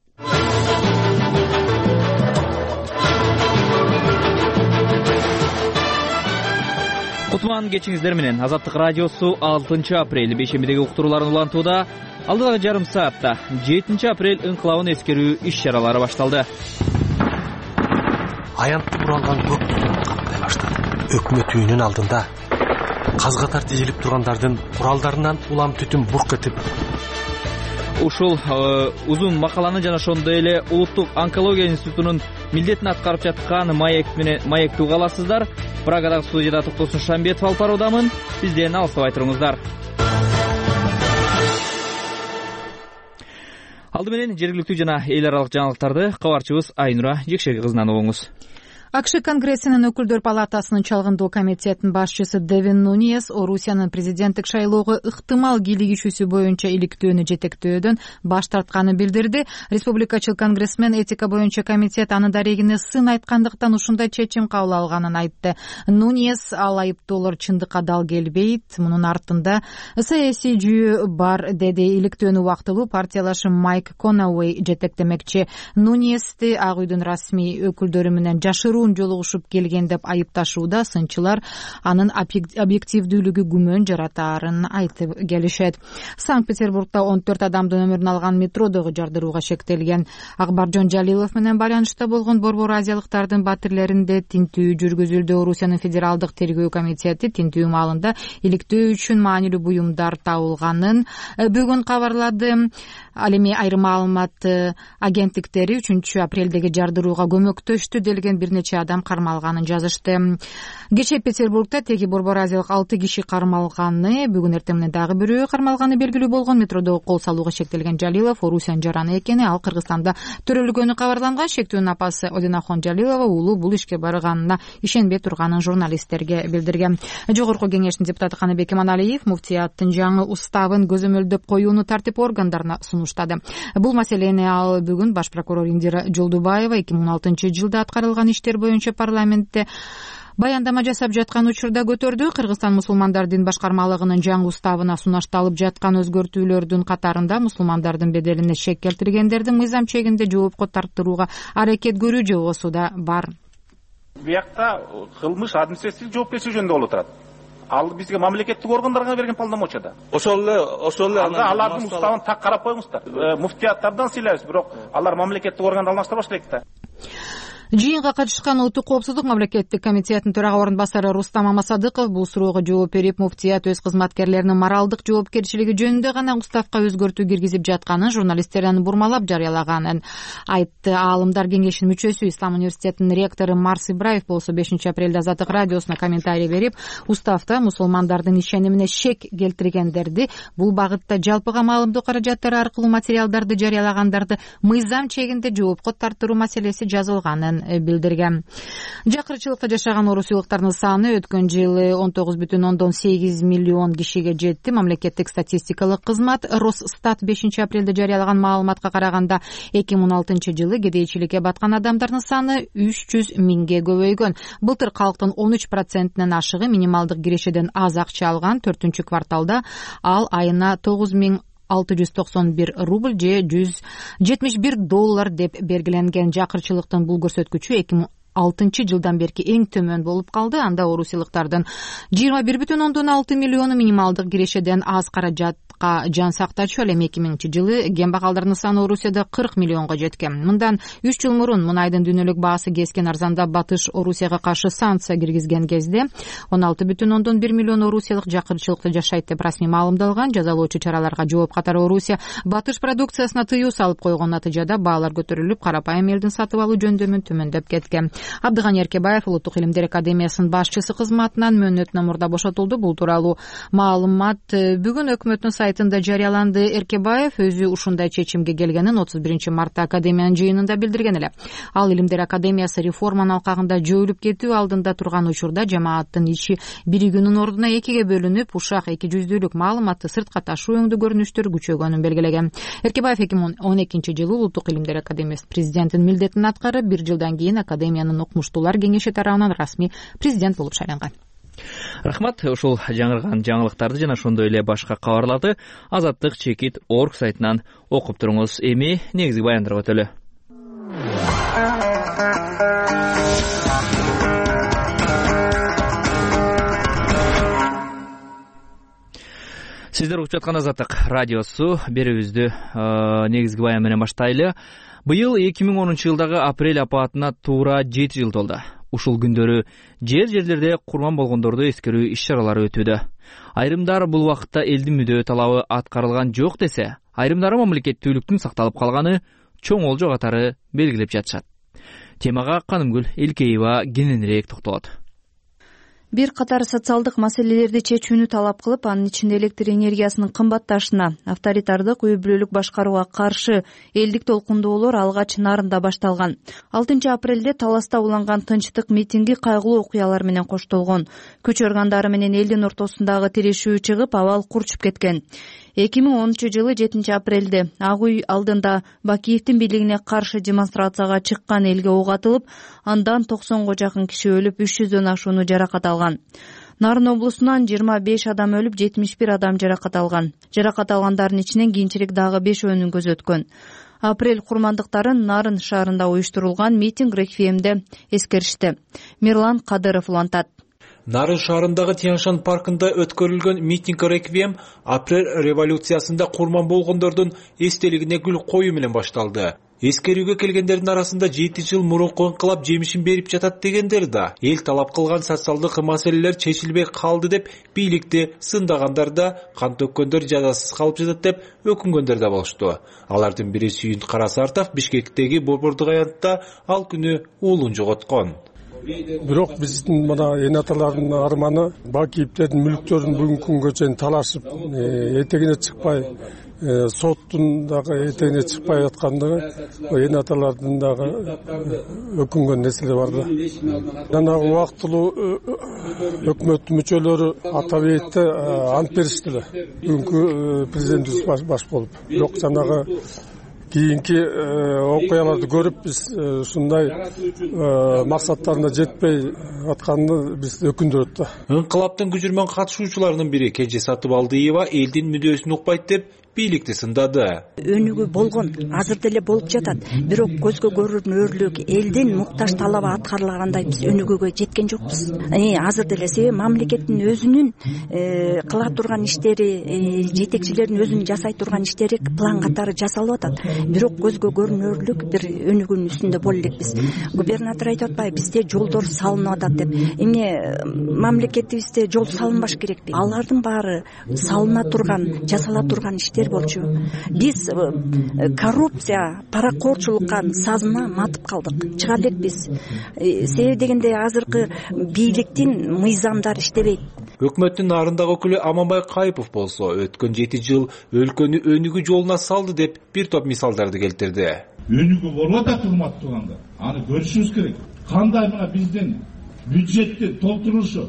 Кутман кечиңиздер менен Азаттык радиосу 6 апрель бейшембидеги уктурууларын улантууда. Алдыдагы жарым саатта 7 апрель инкылабын эскерүү иш-чаралары башталды. Аянтты буралган көк түтүн каптай баштады. Өкмөт үйүнүн алдында каз катар тизилип тургандардын куралдарынан улам түтүн бурк этип. Ушул узун макаланы жана ошондой эле Улуттук онкология институтунун милдетин аткарып жаткан маекти уга аласыздар. Прагадагы студияда Токтосун Шамбетов алып баруудамын. Бизден алыстабай туруңуздар. Алды менен жергиликтүү жана эл аралык жаңылыктарды кабарчыбыз Айнура Жекшеги кызынан угуңуз. АКШ Конгрессинин өкүлдөр палатасынын чалгындоо комитетинин башчысы Девин Нуньес Орусиянын президенттик шайлоого ыктымал кийлигишүүсү боюнча иликтөөнү жетектөөдөн баш тартканын билдирди. Республикачыл конгрессмен этика боюнча комитет аны дарегине сын айткандыктан ушундай чечим кабыл алганын айтты. Нуньес ал айыптоолор чындыкка дал келбейт, мунун артында саясий жүйө бар деди. Иликтөөнү убактылуу партиялашы Майк Конауэй жетектемекчи. Нуньести Ак үйдүн расмий өкүлдөрү менен жашыруу жолугушуп келген деп айыпташууда. Сынчылар анын объективдүүлүгү күмөн жаратаарын айтып келишет. Санкт-Петербургда 14 адамдын өмүрүн алган метродогу жардырууга шектелген. Акбаржон Жалилов менен байланышта болгон Борбор Азиялыктардын батирлеринде тинтүү жүргүзүлдү. Орусиянын федералдык тергөө комитети тинтүү маалында иликтөө үчүн маанилүү буюмдар табылганын бүгүн кабарлады. Ал эми айрым маалымат агенттиктери 3 апрелдеги жардырууга көмөктөштү делген бир нече адам кармалганын жазышты. Кечээ Петербургда теги Борбор Азиялык 6 киши кармалганы, бүгүн эртең менен дагы бирөө кармалганы белгилүү болгон. Метродо кол салууга шектелген Жалилов Орусиянын жараны экени, ал Кыргызстанда төрөлгөнү кабарланган. Шектүүнүн апасы Одинахон Жалилова уулу бул ишке барганына ишенбей турганын журналисттерге билдирген. Жогорку кеңештин депутаты Каныбек Иманалиев муфтияттын жаңы уставын көзөмөлдөп коюуну тартип органдарына сунуштады. Бул маселени ал бүгүн баш прокурор Индира Жолдубаева 2016 жылда аткарылган иштер боюнча парламентте баяндама жасап жаткан учурда көтөрдү. Кыргызстан мусулмандардын башкармалыгынын жаңы уставына сунушталып жаткан өзгөртүүлөрдүн катарында мусулмандардын беделине шек келтиргендердин мыйзам чегинде жоопко тартырууга аракет көрүү жобосу да бар. Биякта кылмыш административдик жоопкерчилик жөнүндө болуп турат. Ал бизге мамлекеттик органдарга берген полномочияда. Ошол эле алардын уставын так карап коюңуздар. Муфтияттардан сыйлайбыз, бирок алар мамлекеттик органды алмаштырбаш элек да. Жыйынга катышкан Улуттук коопсуздук мамлекеттик комитетинин төрага орун басары Рустам Амасадыков бул суроого жооп берип, муфтият өз кызматкерлеринин моралдык жоопкерчилиги жөнүндө гана уставка өзгөртүү киргизип жатканын, журналисттердин бурмалап жарыялаганын айтты. Аалымдар кеңешинин мүчөсү, Ислам университетинин ректору Марс Ибраев болсо 5 апрелде Азаттык радиосуна комментарий берип, уставда мусулмандардын ишенимине шек келтиргендерди, бул багытта жалпыга маалымдоо каражаттары аркылуу материалдарды жарыялагандарды мыйзам чегинде жоопко тартыруу маселеси жазылганын билдирген. Жакырчылыкта жашаган орусиялыктардын саны өткөн жылы 19,8 миллион кишиге жетти. Мамлекеттик статистикалык кызмат Росстат 5 апрелде жарыялаган маалыматка караганда 2016 жылы кедейчиликке баткан адамдардын саны 300 миңге көбөйгөн. Былтыр калктын 13%-нен ашыгы минималдык кирешеден аз акча алган. 4-кварталда ал айына 9691 рубль же $171 деп белгиленген. Жакырчылыктын бул көрсөткүчү 2006 жылдан берки эң төмөн болуп калды. Анда орусиялыктардын 21,6 миллиону минималдык кирешеден аз каражатка жан сактачу. Ал эми 2000 жылы кембагалдардын саны Орусияда 40 миллионго жеткен. Мындан 3 жыл мурун мунайдын дүйнөлүк баасы кескен арзандап Батыш Орусияга каршы санкция киргизген кезде 16,1 миллион орусиялык жакырчылыкта жашайт деп расмий маалымдалган. Жазалоочу чараларга жооп катары Орусия Батыш продукциясына тыюу салып койгон. Натыйжада баалар көтөрүлүп, карапайым элдин сатып алуу жөндөмү төмөндөп кеткен. Абдыган Эркебаев Улуттук илимдер академиясынын башчысы кызматынан мөөнөтүнөн мурда бошотулду. Бул тууралуу маалымат бүгүн өкмөттүн сайтында жарыяланды. Эркебаев өзү ушундай чечимге келгенин 31 мартта академиянын жыйынында билдирген эле. Ал илимдер академиясы реформанын алкагында жойулуп кетүү алдында турган учурда жамааттын ичи биригүүнүн ордуна экиге бөлүнүп, ушак эки жүздүүлүк маалыматты сыртка ташуу өңдүү көрүнүштөр күчөгөнүн белгилеген. Эркебаев 2012 жылы Улуттук илимдер академиясы президентинин милдетин аткарып, 1 жылдан кийин академиянын окумуштуулар кеңеши тарабынан расмий президент болуп шайланган. Рахмат. Ушул жаңырган жаңылыктарды жана ошондой эле башка кабарларды Азаттык чекит орг сайтынан окуп туруңуз. Эми негизги баяндарга өтөлү. Сиздер угуп жаткан Азаттык радиосу. Берүүбүздү негизги баян менен баштайлы. Быйыл 2010 жылдагы апрель апаатына туура 7 жыл толду. Ушул күндөрү жерлерде курман болгондорду эскерүү иш-чаралары өтүүдө. Айрымдар бул убакытта элдин мүдөө талабы аткарылган жок десе, айрымдары мамлекеттүүлүктүн сакталып калганы чоң олжо катары белгилеп жатышат. Темага Канымгүл Элкеева кененирээк токтолот. Бир катар социалдык маселелерди чечүүнү талап кылып, анын ичинде электр энергиясынын кымбатташына, авторитардык үй бүлөлүк башкарууга каршы элдик толкундоолор алгач Нарында башталган. 6 апрелде Таласта уланган тынчтык митинги кайгылуу окуялар менен коштолгон. Күч органдары менен элдин ортосундагы тирешүү чыгып, абал курчуп кеткен. 2010 жылы 7 апрелде Ак үй алдында Бакиевдин бийлигине каршы демонстрацияга чыккан элге ок атылып, андан 90го жакын киши өлүп, 300дөн ашууну жаракат алган. Нарын облусунан 25 адам өлүп, 71 адам жаракат алган. Жаракат алгандардын ичинен кийинчерээк дагы 5-өөнүн көзү өткөн. Апрель курмандыктарын Нарын шаарында уюштурулган митинг реквиемде эскеришти. Мирлан Кадыров улантат. Нарын шаарындагы Тяньшан паркында өткөрүлгөн митинг реквием апрель революциясында курман болгондордун эстелигине гүл коюу менен башталды. Эскерүүгө келгендердин арасында 7 жыл мурунку инкылап жемишин берип жатат дегендер да, эл талап кылган социалдык маселелер чечилбей калды деп бийликти сындагандар да, кан төккөндөр жазасыз калып жатат деп өкүнгөндөр да болушту. Алардын бири Сүйүнт Карасартов Бишкектеги борбордук аянтта ал күнү уулун жоготкон. Бирок биздин мына эне аталардын арманы Бакиевдердин мүлктөрүн бүгүнкү күнгө чейин талашып, этегине чыкпай, соттун дагы этегине чыкпай аткандыгы эне аталардын дагы өкүнгөн нерселер бар да. Жанагы убактылуу өкмөттүн мүчөлөрү Атабекте ант беришти эле. Бүгүнкү президентибиз баш болуп. Бирок жанагы кийинки окуяларды көрүп биз ушундай максаттарына жетпей атканын биз өкүндүрөт да. Инкылаптын күжүрмөн катышуучуларынын бири Кенже Сатыбалдыева элдин мүдөөсүн укпайт деп бийликти сындады. Өнүгүү болгон, азыр деле болуп жатат. Бирок көзгө көрүнөрлүк элдин муктаж талабы аткарылгандай биз өнүгүүгө жеткен жокпуз. Азыр деле себеби мамлекеттин өзүнүн кыла турган иштери, жетекчилердин өзүнүн жасай турган иштери план катары жасалып атат. Бирок көзгө көрүнөрлүк бир өнүгүүнүн үстүндө боло элекпиз. Губернатор айтып атпайбы, бизде жолдор салынып атат деп. Мамлекетибизде жол салынбаш керекпи? Алардын баары салына турган, жасала турган иштер болчу. Биз коррупция, паракорчулукка сазына матып калдык. Чыга элекпиз. Себеби дегенде азыркы бийликтин мыйзамдары иштебейт. Өкмөттүн Нарындагы өкүлү Аманбай Кайыпов болсо, өткөн 7 жыл өлкөнү өнүгүү жолуна салды деп бир топ мисалдарды келтирди. Өнүгүү болуп атат урматтуулардар. Аны көрүшүбүз керек. Кандай мына биздин бюджеттин толтурушу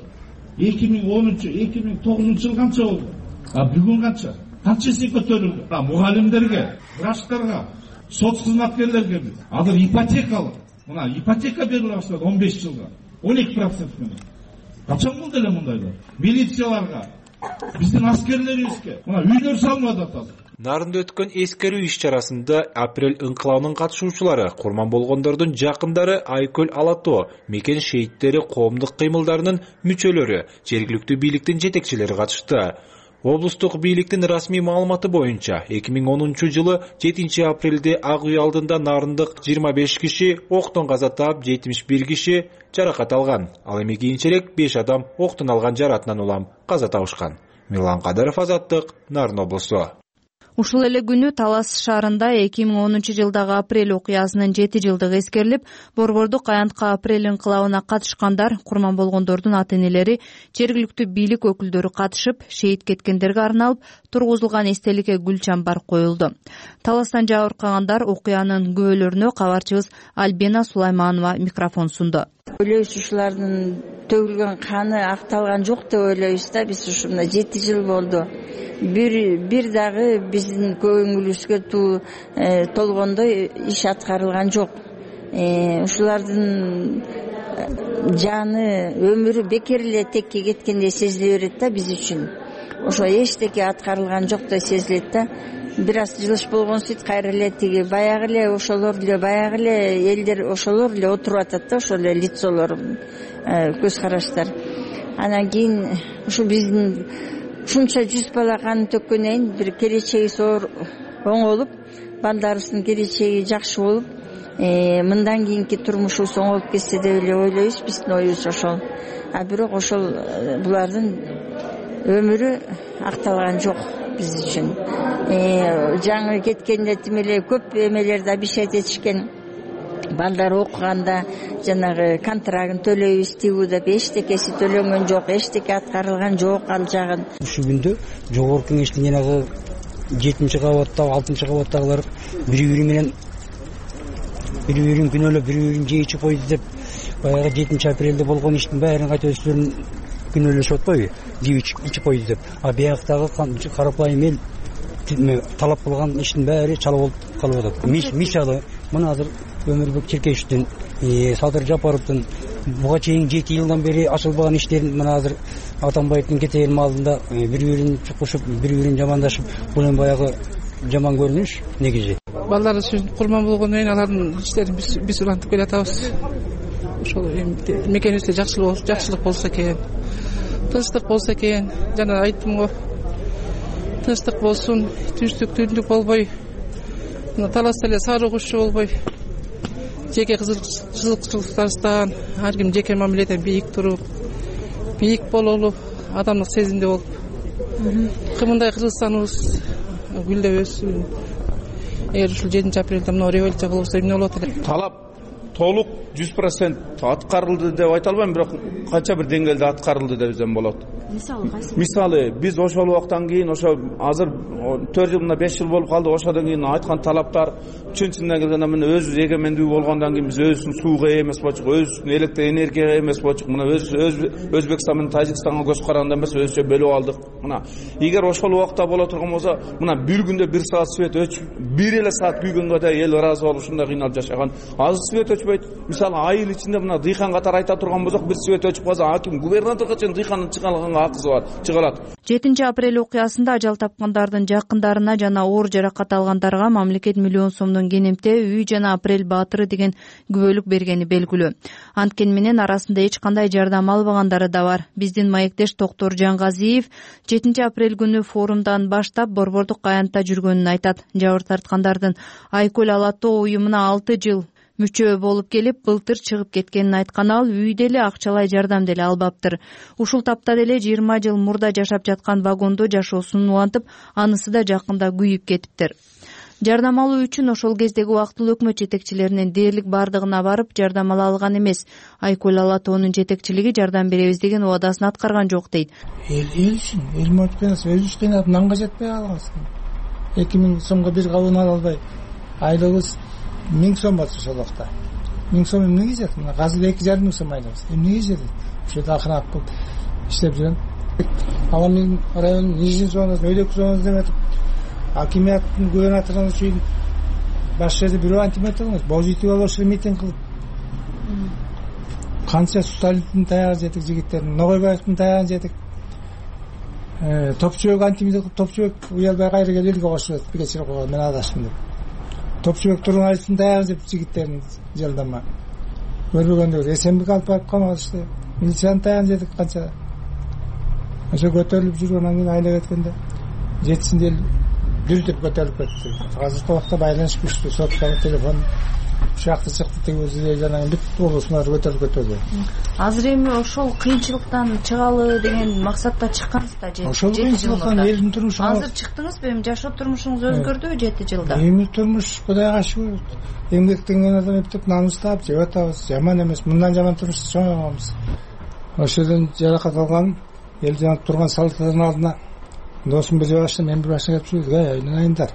2010-2009 жыл канча болду? Бүгүн канча? Канчасы көтөрүлдү? Мугалимдерге, врачтарга, сот кызматкерлерге азыр ипотекалык. Мына ипотека бериле баштады 15 жылга. 12% менен. Качан болду эле мындайлар? Милицияларга, биздин аскерлерибизге мына үйлөр салмады аталы. Нарында өткөн эскерүү иш чарасында апрель ыңкылабынын катышуучулары, курман болгондордун жакындары, Айкөл Алатоо мекен шейиттери коомдук кыймылдарынын мүчөлөрү, жергиликтүү бийликтин жетекчилери катышты. Облустук бийликтин расмий маалыматы боюнча 2010-жылы 7 апрелде Ак үй алдында нарындык 25 киши октон каза таап, 71 киши жаракат алган. Ал эми кийинчерээк 5 адам октон алган жаратынан улам каза табышкан. Мирлан Кадыров, Азаттык, Нарын облусу. Ушул эле күнү Талас шаарында 2010-жылдагы апрель окуясынын 7 жылдыгы эскерилип, Борбордук аянтка апрель ыңкылабына катышкандар, курман болгондордун ата-энелери, жергиликтүү бийлик өкүлдөрү катышып, шейит кеткендерге арналып тургузулган эстеликке гүл чамбар коюлду. Таластан жабыркагандар окуянын күбөлөрүнө кабарчыбыз Альбина Сулайманова микрофон сунду. Ойлойбуз ушулардын төгүлгөн каны акталган жок деп ойлойбуз да. Биз ушунда 7 жыл болду. Бир дагы биздин көңүлүбүзгө толгондой иш аткарылган жок. Ушулардын жаны, өмүрү бекер эле текке кеткендей сезиле берет да биз үчүн. Ошо эчтеке аткарылган жоктой сезилет да. Бир аз жылыш болгон сөйт кайра эле тиги баягы эле ошолор эле баягы эле элдер ошолор эле отуруп атат да, ошол эле лицолор, көз караштар. Анан кийин ушу биздин ушунча 100 бала кан төккөндөн бир келечеги зор оңолуп, балдарыбыздын келечеги жакшы болуп, мындан кийинки турмушубуз оңолуп кетсе деп эле ойлойбуз, биздин оюбуз ошол. А бирок ошол булардын өмүрү акталган жок биз үчүн. Жаңы кеткенде тим эле көп эмелерди обещать этишкен. Балдар окуганда жанагы контрагын төлөйбүз тигүү деп эчтекеси төлөнгөн жок, эчтеке аткарылган жок ал жагын. Ушул күндө жогорку кеңештин жанагы 7-кабаттагы, 6-кабаттагылар бири-бири менен бири-бирин күнөөлөп, бири-бирин жейичи койду деп баягы 7 апрелде болгон иштин баарын кайта өздөрүн күнөөлөшүп атпайбы? Жейичи койду деп. А бияктагы карапайым эл талап кылган иштин баары чала болуп калып атат. Мисалы, мына азыр Өмүрбек Черкеевичтин, Садыр Жапаровдун буга чейин 7 жылдан бери ачылбаган иштерин мына азыр Атамбаевдин кетээрин алдында бири-бирин чукушуп, бири-бирин жамандашып, бул эми баягы жаман көрүнүш негизи. Балдар үчүн курман болгондон кийин алардын иштерин биз улантып келатабыз. Ошол мекенибизде жакшылык болсо экен, тынчтык болсо экен, жана айттым го, тынчтык болсун, түздүк болбой, таласта эле сары кушчу болбой, жеке кызыкчылыктарыбыздан ар ким жеке мамиледен бийик туруп, бийик бололу, адамдык сезимде болуп, кымындай Кыргызстаныбыз гүлдөп өссүн. Эгер ушул 7 апрелде мына революция кылып эмне болот эле? Талап толук 100% аткарылды деп айта албайм, бирок канча бир деңгээлде аткарылды десем болот. Мисалы, биз ошол убактан кийин ошо азыр 4 жыл, 5 жыл болуп калды. Ошодон кийин айткан талаптар чын-чынына келгенде мына өз эгемендүү болгондон кийин биз өзүбүздүн сууга эмес болчук, өзүбүздүн электр энергияга эмес болчук. Мына Өзбекстан менен Тажикстанга көз караганда эмес, өзүчө бөлүп алдык. Мына эгер ошол убакта боло турган болсо, мына бир күндө 1 саат свет өчүп, бир эле саат күйгөнгө да эл ыраазы болуп ушундай кыйналып жашаган. Азыр свет өчпөйт. Мисалы, айыл ичинде мына дыйкан катары айта турган болсок, бир свет өчүп калса, аким губернаторго чейин дыйкандын чыгалганга акысы бар, чыгалат. 7 апрель окуясында ажал тапкандардын жакындарына жана оор жаракат алгандарга мамлекет миллион сомдон кенемте үй жана апрель баатыры деген күбөлүк бергени белгилүү. Анткени менен арасында эч кандай жардам албагандары да бар. Биздин маектеш Токтор Жангазиев 7 апрель күнү форумдан баштап борбордук аянтта жүргөнүн айтат. Жабыр тарткандардын Айкөл Алатоо уюмуна 6 жыл мүчө болуп келип, былтыр чыгып кеткенин айткан ал, үйдө эле акчалай жардам деле албаптыр. Ушул тапта деле 20 жыл мурда жашап жаткан вагондо жашоосун улантып, анысы да жакында күйүп кетиптир. Жардам алуу үчүн ошол кездеги убактылуу өкмөт жетекчилеринин дээрлик бардыгына барып жардам ала алган эмес. Айкөл Алатоонун жетекчилиги жардам беребиз деген убадасын аткарган жок дейт. Эл үчүн, эл мөткөнөс өзүбүз кыйнап нанга жетпей калганбыз. 2000 сомго бир кабын ала албай, айлыгыбыз 1000 сом болчу ошол убакта. 1000 сом эмнеге жетет? Мына азыр 2,5 сом айлабыз. Эмнеге жетет? Ошол акыры акыл иштеп жүрөм. Ала мен районун нижний зонасы, өйдөкү зонасы деп атып, акимияттын губернаторунун чейин баш жерде бирөө антиматер эмес, божити болушу митинг кылып. Канча Сталиндин таягы жетик жигиттер, Ногойбаевдин таягы жетик. Топчубек антимиде кылып Топчубек уялбай кайра келип элге кошуп атып кечирип койгон мен адашым деп. Топчубек турган айтсын дагы деп жигиттерин жалдама. Көрбөгөндөр эсенбик алып барып камалышты. Милициянын тагын дедик канча. Ошо көтөрүлүп жүргөндөн кийин айла кеткенде 7-синде дүрдүп көтөрүлүп кетти. Азыркы убакта байланыш күчтүү, соттогу телефон шакты чыкты тегизи жана бүт облустар көтөрүлүп кетти. Азыр эми ошол кыйынчылыктан чыгалы деген максатта чыккансыз да 7 ошол кыйынчылыктан элдин турмушу. Азыр чыктыңызбы? Эми жашоо турмушуңуз өзгөрдүбү 7 жылда? Эми турмуш Кудайга шүгүр. Эмгектенген адам эптеп намыстап жеп атабыз. Жаман эмес. Мындан жаман турмуш чоңойбуз. Ошодон жаракат алган эл жанып турган салттардын алдына досум бир башта мен бир башта келип жүрдүк. Айнайындар.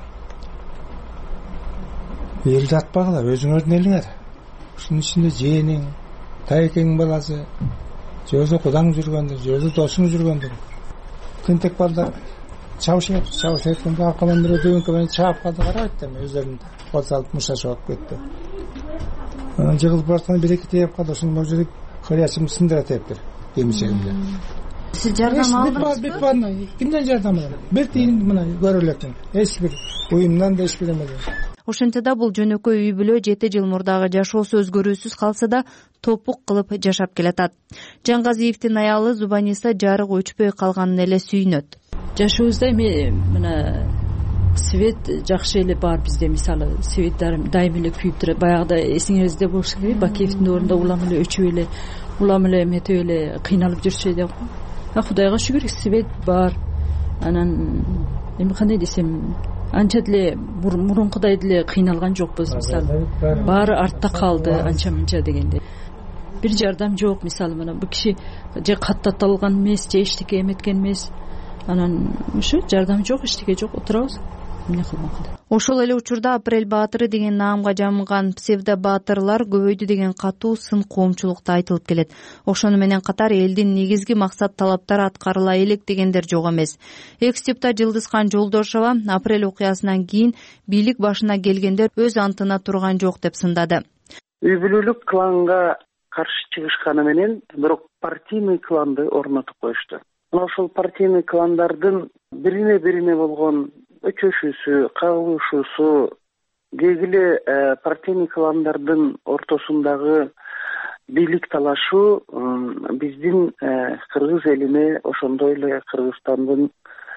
Элди атпагыла, өзүңөрдүн элиңер. Ушунун ичинде жээниң, тайекеңин баласы, жөзү кудаң жүргөндүр, жөзү досуң жүргөндүр. Тентек балдар чабышып кеткенде аркаман бирөө дөгөнкө мени чаап калды, карабайт эми өздөрүн кол салып мушашып алып кетти. Анан жыгылып баратканда бир-эки тээп калды, ошондон божурик хырячымды сындыра тээп бер, демишегимде. Сиз жардам алдыңызбы? Кимден жардам алдым? Бир тиын мына көрүп элекмин. Эч бир уюмдан да эч бир эмеден. Ошентсе да бул жөнөкөй үй бүлө 7 жыл мурдагы жашоосу өзгөрүүсүз калса да топук кылып жашап келатат. Жангазиевдин аялы Зубаниса жарык өчпөй калганына эле сүйүнөт. Жашообузда эми мына свет жакшы эле бар бизде, мисалы свет дайым эле күйүп турат. Баягыда эсиңизде болуш керек, Бакиевдин ордунда улам эле эметип эле кыйналып жүрчү деп. Кудайга шүгүр, свет бар. Анан эми кандай десем, анча деле мурункудай деле кыйналган жокпуз, мисалы. Баары артта калды, анча мынча дегенде. Бир жардам жок, мисалы мына бул киши же каттатылган эмес, же эчтеке эметкен эмес. Анан ушу жардам жок, эчтеке жок, отурабыз. Эмне кылмак? Ошол эле учурда Апрель баатыры деген наамга жамган псевдобаатырлар көбөйдү деген катуу сын коомчулукта айтылып келет. Ошону менен катар элдин негизги максат талаптары аткарыла элек дегендер жок эмес. Экс-депутат Жылдызхан Жолдошова Апрель окуясынан кийин бийлик башына келгендер өз антына турган жок деп сындады. Үй бүлөлүк кланга каршы чыгышканы менен бирок партийный кланды орнотуп коюшту. Ошол партийный кландардын бирине болгон өчөшүүсү, кагылышуусу, дегиле партийный кландардын ортосундагы бийлик талашуу биздин кыргыз элине, ошондой эле Кыргызстандын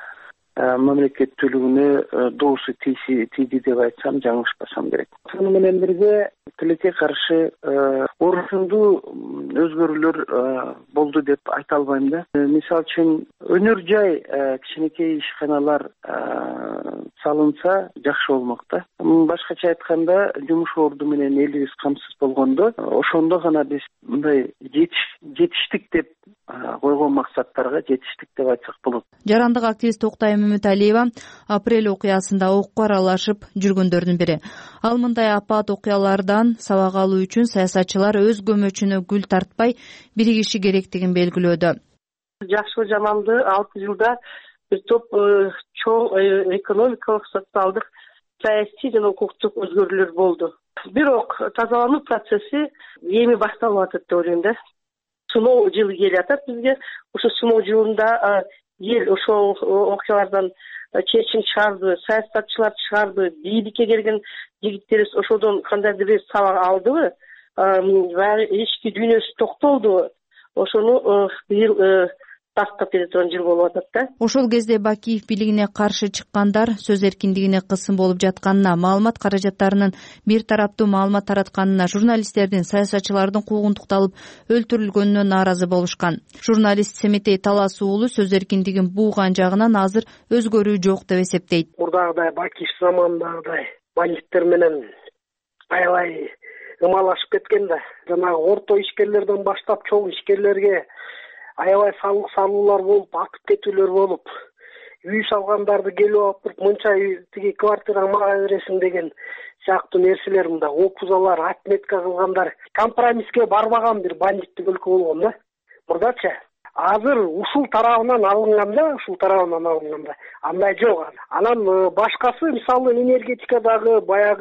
мамлекеттүүлүгүнө доосу тийди деп айтсам жаңылышпасам керек. Ошону менен бирге тилекке каршы орусундуу өзгөрүүлөр болду деп айта албайм да. Мисалы үчүн өнөр жай кичинекей ишканалар салынса жакшы болмок да. Башкача айтканда жумуш орду менен элибиз камсыз болгондо, ошондо гана биз мындай жетиштик деп койгон максаттарга жетиштик деп айтсак болот. Жарандык активист Октай Мөмөталиева Апрель окуясында окко аралашып жүргөндөрдүн бири. Ал мындай апат окуялардан сабак алуу үчүн саясатчылар өз көмөчүнө гүл тартпай биригиши керектигин белгилөөдө. Жакшы жаманды 6 жылда бир топ чоң экономикалык, социалдык, саясий жана укуктук өзгөрүүлөр болду. Бирок тазалануу процесси эми башталып атат деп ойлойм да. Сыноо жылы келип атат бизге. Ошо сыноо жылында эл ошол окуялардан чечим чыгарды, саясатчылар чыгарды, бийликке келген жигиттерибиз ошодон кандайдыр бир сабак алдыбы, ички дүйнөсү токтолдубу, ошону быйыл тастап кете турган жыл болуп атат да. Ошол кезде Бакиев бийлигине каршы чыккандар сөз эркиндигине кысым болуп жатканына, маалымат каражаттарынын бир тараптуу маалымат таратканына, журналисттердин, саясатчылардын куугунтукталып өлтүрүлгөнүнө нааразы болушкан. Журналист Семетей Талас уулу сөз эркиндигин бууган жагынан азыр өзгөрүү жок деп эсептейт. Мурдагыдай Бакиев заманындагыдай бандиттер менен аябай ымалашып кеткен да. Жанагы орто ишкерлерден баштап чоң ишкерлерге аябай салуулар болуп, атып кетүүлөр болуп, үй салгандарды келип алып, мынча тиги квартираны мага бересиң деген сыяктуу нерселер, мында опузалар, отметка кылгандар, компромисске барбаган бир бандиттик өлкө болгон да. Мурдачы азыр ушул тарабынан алынганда, андай жок. Анан башкасы, мисалы энергетикадагы баягы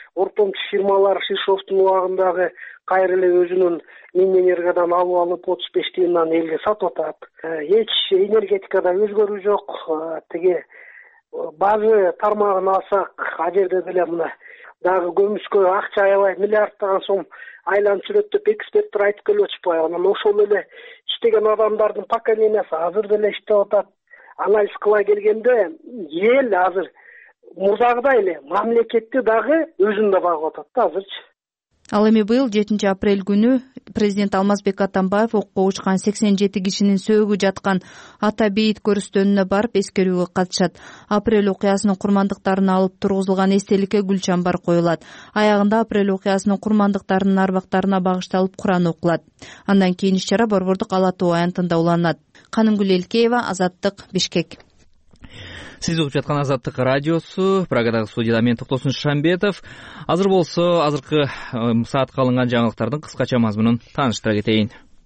ортомчу фирмалар Шишовдун убагындагы кайра эле өзүнүн Минэнергиядан алып 35 тыйындан элге сатып атат. Эч энергетикада өзгөрүү жок. Тиги базы тармагын алсак, ал жерде деле мына дагы көмүскө акча аябай миллиарддаган сом айланып жүрөт деп эксперттер айтып келип атышпайбы. Анан ошол эле иштеген адамдардын поколениясы азыр деле иштеп атат. Анализ кыла келгенде эл азыр мурдагыдай эле мамлекетти дагы өзүндө багып атат да азырчы. Ал эми быйыл 7 апрель күнү президент Алмазбек Атамбаев окко учкан 87 кишинин сөөгү жаткан ата бейит көрүстөнүнө барып эскерүүгө катышат. Апрель окуясынын курмандыктарына алып тургузулган эстеликке гүл чамбар коюлат. Аягында апрель окуясынын курмандыктарынын арбактарына багышталып Куран окулат. Андан кийин иш-чара Борбордук Ала Тоо аянтында уланат. Канымгүл Элкеева, Азаттык, Бишкек. Сиз угуп жаткан Азаттык радиосу. Прагадагы студияда мен Токтосун Шамбетов. Азыр болсо азыркы саатка алынган жаңылыктардын кыскача мазмунун тааныштыра кетейин.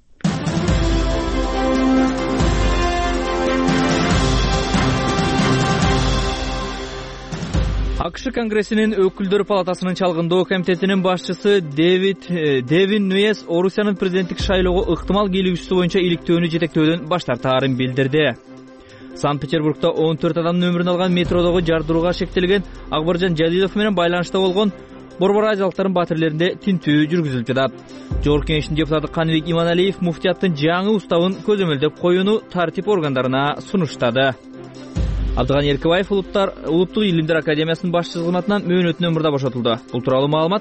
АКШ Конгрессинин өкүлдөр палатасынын чалгындоо комитетинин башчысы Девин Нуэс Орусиянын президенттик шайлоого ыктымал келүүчүсү боюнча иликтөөнү жетектөөдөн баш тартаарын билдирди. Санкт-Петербургда 14 адамдын өмүрүн алган метродогу жардырууга шектелген Акбаржан Жадидов менен байланышта болгон Борбор Азиялыктардын батирлеринде тинтүү жүргүзүлүп жатат. Жогорку Кеңештин депутаты Каныбек Иманалиев муфтияттын жаңы уставын көзөмөлдөп коюуну тартип органдарына сунуштады. Абдыган Эркебаев Улуттук илимдер академиясынын башчысы кызматынан мөөнөтүнөн мурда бошотулду. Бул тууралуу маалымат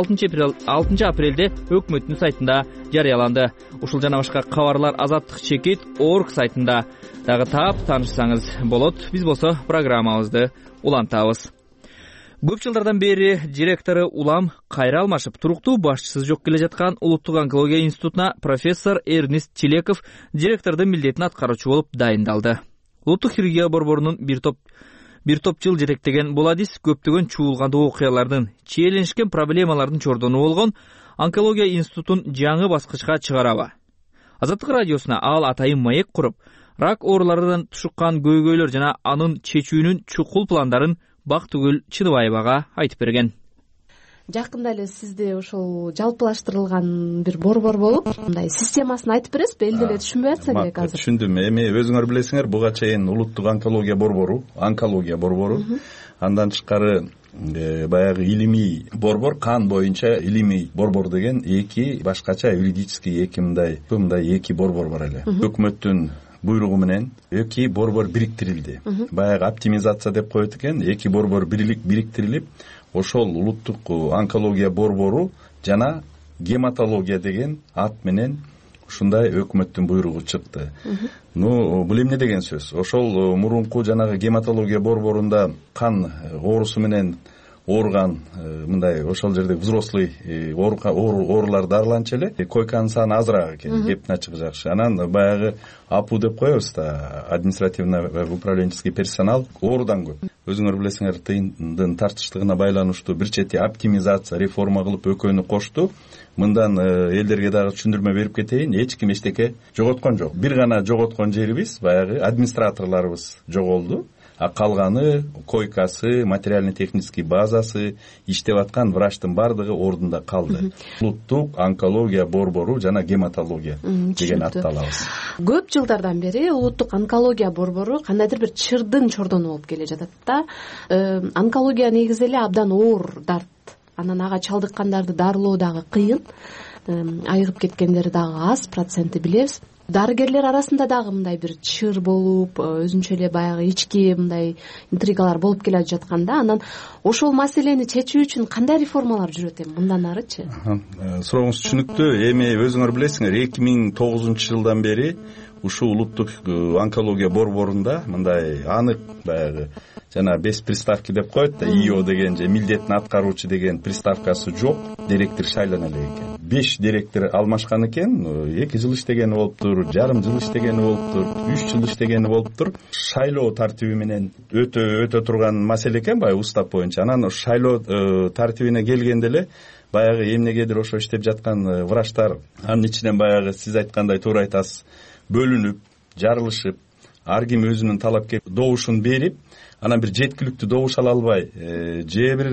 6 апрелде өкмөттүн сайтында жарыяланды. Ушул жана башка кабарлар Азаттык.org сайтында дагы таап таанышсаңыз болот. Биз болсо программабызды улантабыз. Көп жылдардан бери директору улам кайра алмашып, туруктуу башчысыз жок келе жаткан Улуттук онкология институтуна профессор Эрнест Чилеков директордун милдетин аткаруучу болуп дайындалды. Улуттук хирургия борборунун бир топ жыл жетектеген бул адис көптөгөн чуулгандуу окуялардын, чиеленишкен проблемалардын чордону болгон онкология институтун жаңы баскычка чыгарабы. Азаттык радиосуна ал атайын маек куруп, рак ооруларынан тушуккан көйгөйлөр жана анын чечүүнүн чукул пландарын Бактыгүл Чыдыбаевага айтып берген. Жакында эле сизде ошол жалпылаштырылган бир борбор болуп, мындай системасын айтып бересизби? Эл деле түшүнбөй атса керек азыр. Түшүндүм. Эми өзүңөр билесиңер, буга чейин улуттук онкология борбору, андан тышкары баягы илимий борбор, кан боюнча илимий борбор деген эки башкача юридический эки борбор бар эле. Өкмөттүн буйругу менен эки борбор бириктирилди. Баягы оптимизация деп коет экен, эки борбор бириктирилип, ошол улуттук онкология борбору жана гематология деген ат менен ушундай өкмөттүн буйругу чыкты. Бул эмне деген сөз? Ошол мурунку жанагы гематология борборунда кан оорусу менен ооруган мындай ошол жерде взрослый оорулар дарыланчу эле, койканын саны азыраак экен, кептин ачыгы жакшы. Анан баягы АПУ деп коебуз да, административно-управленческий персонал оорудан көп. Өзүңөр билесиңер, тыйындын тартыштыгына байланыштуу бир чети оптимизация, реформа кылып экөөнү кошту. Мындан элдерге дагы түшүндүрмө берип кетейин, эч ким эчтеке жоготкон жок. Бир гана жоготкон жерибиз баягы администраторлорубуз жоголду. А калганы койкасы, материально-технический базасы, иштеп аткан врачтын бардыгы ордунда калды. Улуттук онкология борбору жана гематология деген атталабыз. Көп жылдардан бери улуттук онкология борбору кандайдыр бир чырдын чордону болуп келе жатат да. Онкология негизи эле абдан оор дарт. Анан ага чалдыккандарды дарылоо дагы кыйын. Айыгып кеткендери дагы аз, проценти билебиз. Дарыгерлер арасында дагы мындай бир чыр болуп, өзүнчө эле баягы ички мындай интригалар болуп келе жатканда, анан ошол маселени чечүү үчүн кандай реформалар жүрөт эми мындан арычы? Сурооңуз түшүнүктүү. Эми өзүңөр билесиңер, 2009-жылдан бери ушул улуттук онкология борборунда мындай анык баягы жана 5 приставки деп коет да, ИО деген же милдетин аткаруучу деген приставкасы жок, директор шайлана элек экен. 5 директор алмашкан экен, 2 жыл иштегени болуптур, жарым жыл иштегени болуптур, 3 жыл иштегени болуптур. Шайлоо тартиби менен өтө турган маселе экен баягы устав боюнча. Анан шайлоо тартибине келгенде эле баягы эмнегедир ошо иштеп жаткан врачтар анын ичинен баягы сиз айткандай туура айтасыз, бөлүнүп, жарылышып, ар ким өзүнүн талапкер добушун берип, анан бир жеткиликтүү добуш ала албай, же бир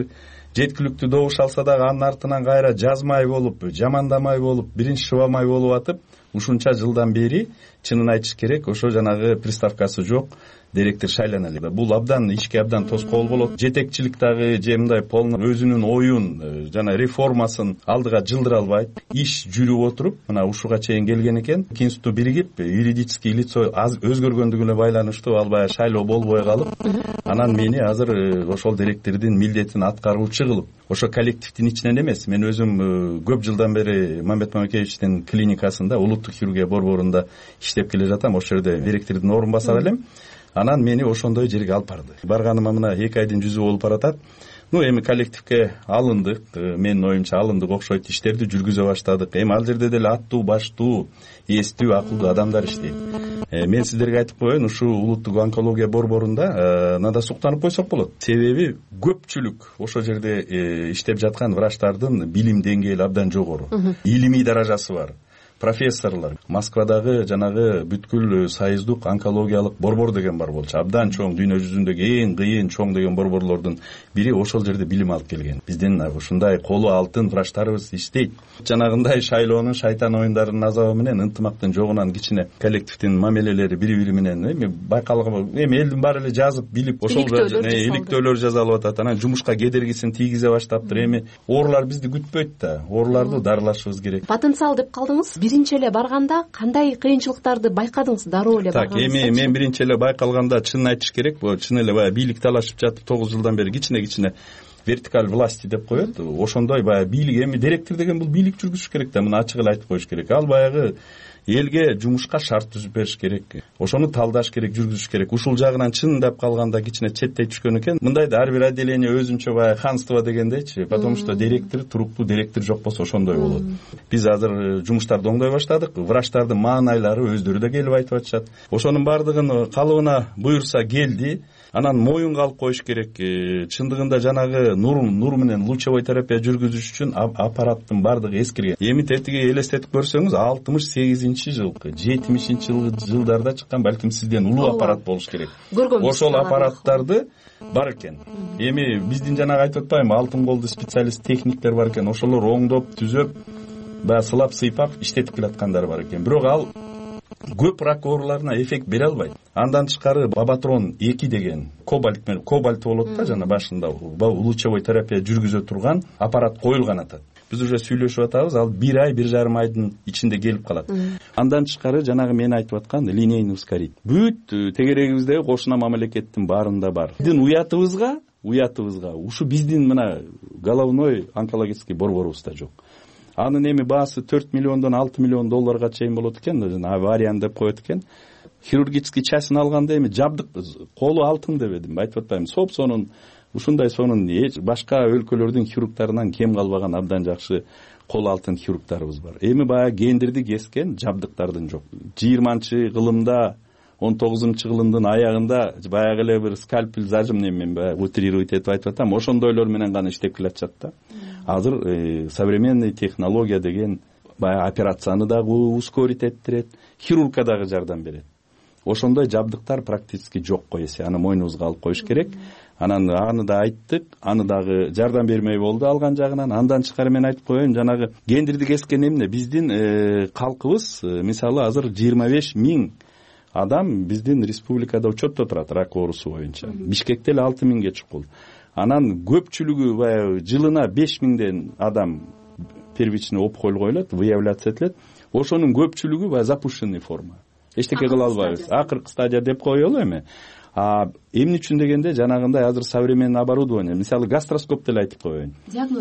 жеткиликтүү добуш алса дагы анын артынан кайра жазмай болуп, жамандамай болуп, биринчи шыбамай болуп атып, ушунча жылдан бери чынын айтыш керек, ошо жанагы приставкасы жок директор шайлана элек. Бул абдан ишке абдан тоскоол болот. Жетекчилик дагы же мындай полный өзүнүн оюн жана реформасын алдыга жылдыра албайт. Иш жүрүп отуруп, мына ушуга чейин келген экен. Институт биригип, юридический лицо аз өзгөргөндүгүнө байланыштуу ал баягы шайлоо болбой калып, анан мени азыр ошол директордун милдетин аткаруучу кылып, ошо коллективдин ичинен эмес, мен өзүм көп жылдан бери Мамбет Мамакеевичтин клиникасында, улуттук хирургия борборунда иштеп келе жатам. Ошол жерде директордун орун басары элем. Анан мени ошондой жерге алып барды. Барганыма мына 2 айдын жүзү болуп баратат. Эми коллективге алындык, менин оюмча алындык окшойт, иштерди жүргүзө баштадык. Эми ал жерде деле аттуу, баштуу, эстүү, акылдуу адамдар иштейт. Мен сиздерге айтып коеюн, ушу улуттук онкология борборунда надо суктанып койсок болот. Себеби көпчүлүк ошол жерде иштеп жаткан врачтардын билим деңгээли абдан жогору. Илимий даражасы бар. Профессорлор. Москвадагы жанагы бүткүл союздук онкологиялык борбор деген бар болчу. Абдан чоң, дүйнө жүзүндөгү эң кыйын чоң деген борборлордун бири ошол жерде билим алып келген. Биздин ушундай колу алтын врачтарыбыз иштейт. Жанагындай шайлоонун шайтан оюндарынын азабы менен ынтымактын жогунан кичине коллективдин мамилелери бири-бири менен эми байкалган, эми элдин баары эле жазып билип ошол иликтөөлөр жасалып атат. Анан жумушка кедергисин тийгизе баштаптыр. Эми оорулар бизди күтпөйт да. Ооруларды дарылашыбыз керек. Потенциал деп калдыңыз. Биринчи эле барганда кандай кыйынчылыктарды байкадыңыз дароо эле барганда? Эми мен биринчи эле байкалганда чынын айтыш керек, бул чын эле баягы бийлик талашып жатып 9 жылдан бери кичине вертикаль власти деп коет. Ошондой баягы бийлик, эми директор деген бул бийлик жүргүзүш керек да, муну ачык эле айтып коюш керек. Ал баягы элге жумушка шарт түзүп бериш керек, ошону талдаш керек, жүргүзүш керек. Ушул жагынан чындап калганда кичине четтей түшкөн экен. Мындайда ар бир отделение өзүнчө баягы ханство дегендейчи, потому что директор, туруктуу директор жок болсо ошондой болот. Биз азыр жумуштарды оңдой баштадык, врачтардын маанайлары өздөрү да келип айтып атышат. Ошонун баардыгын калыбына буюрса келди. Анан моюнга алып коюш керек. Чындыгында жанагы нур менен лучевой терапия жүргүзүш үчүн аппараттын баардыгы эскирген. Эми тетиги элестетип көрсөңүз 68-жылкы, 70-жылдарда чыккан, балким сизден улуу аппарат болуш керек. Ошол аппараттарды бар экен. Эми биздин жанагы айтып атпаймынбы, алтын колду специалист техниктер бар экен. Ошолор оңдоп, түзөп, баягы сылап сыйпап иштетип келаткандар бар экен. Бирок ал көп рак ооруларына эффект бере албайт. Андан тышкары Бабатрон 2 деген кобальт болот да, жана башында лучевой терапия жүргүзө турган аппарат коюлган атат. Биз уже сүйлөшүп атабыз, ал 1 ай, 1,5 айдын ичинде келип калат. Андан тышкары жанагы мен айтып аткан линейный ускоритель. Бүт тегерегибиздеги кошуна мамлекеттин баарында бар. Биздин уятыбызга ушу биздин мына головной онкологический борборубузда жок. Анын эми баасы 4 миллиондон 6 миллион долларга чейин болот экен, авариян деп коет экен. Хирургический частын алганда эми жабдык колу алтын дебедим, айтып атпаймынбы. Сонун ушундай сонун башка өлкөлөрдүн хирургтарынан кем калбаган абдан жакшы колу алтын хирургтарыбыз бар. Эми баягы гендирди кескен жабдыктардын жок. 20-кылымда 19-кылымдын аягында баягы эле бир скальпель зажимный, мен баягы утрировать этип айтып атам, ошондойлор менен гана иштеп келатышат да. Азыр современный технология деген баягы операцияны дагы ускорить эттирет, хирургка дагы жардам берет. Ошондой жабдыктар практически жок койсо, аны мойнубузга алып коюш керек. Анан аны да айттык, аны дагы жардам бермей болду алган жагынан. Андан тышкары мен айтып коеюн, жанагы гендирди кескен эмне биздин калкыбыз, мисалы азыр 25 000 адам биздин республикада учетто турат рак оорусу боюнча. Бишкекте эле 6 000ге чукул. Анан көпчүлүгү баягы жылына 5 000 адам первичный опухоль коюлат, выявляция этилет. Ошонун көпчүлүгү баягы запущенный форма. Эчтеке кыла албайбыз. Акыркы стадия деп коелу эми. Эмне үчүн дегенде жанагындай азыр современный оборудование, мисалы гастроскоп деле айтып коеюн.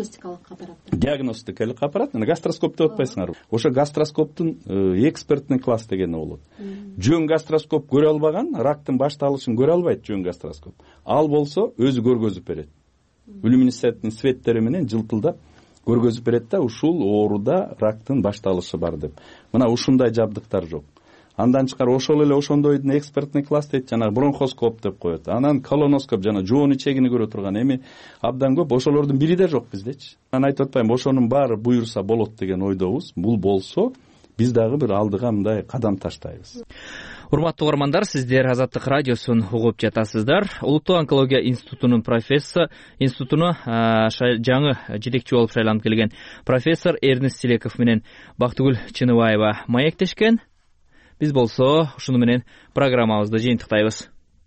Диагностикалык аппарат, гастроскоп деп атпайсыңарбы? Ошо гастроскоптун экспертный класс дегени болот. Жөн гастроскоп көрө албаган, рактын башталышын көрө албайт жөн гастроскоп. Ал болсо өзү көргөзүп берет. Люминесцентный светтери менен жылтылдап көргөзүп берет да, ушул ооруда рактын башталышы бар деп. Мына ушундай жабдыктар жок. Андан чыкар ошол эле ошондойдун экспертный класс дейт, жана бронхоскоп деп коет. Анан колоноскоп, жана жоон ичегини көрө турган, эми абдан көп. Ошолордун бири да жок биздечи. Мен айтып атпаймынбы, ошонун баары буюрса болот деген ойдобуз. Бул болсо биз дагы бир алдыга мындай кадам таштайбыз. Урматтуу угармандар, сиздер Азаттык радиосун угуп жатасыздар. Улуттук онкология институтунун жаңы жетекчи болуп шайланып келген профессор Эрнест Силеков менен Бактыгүл Чыныбаева маектешкен. Биз болсо ушуну менен программабызды жыйынтыктайбыз.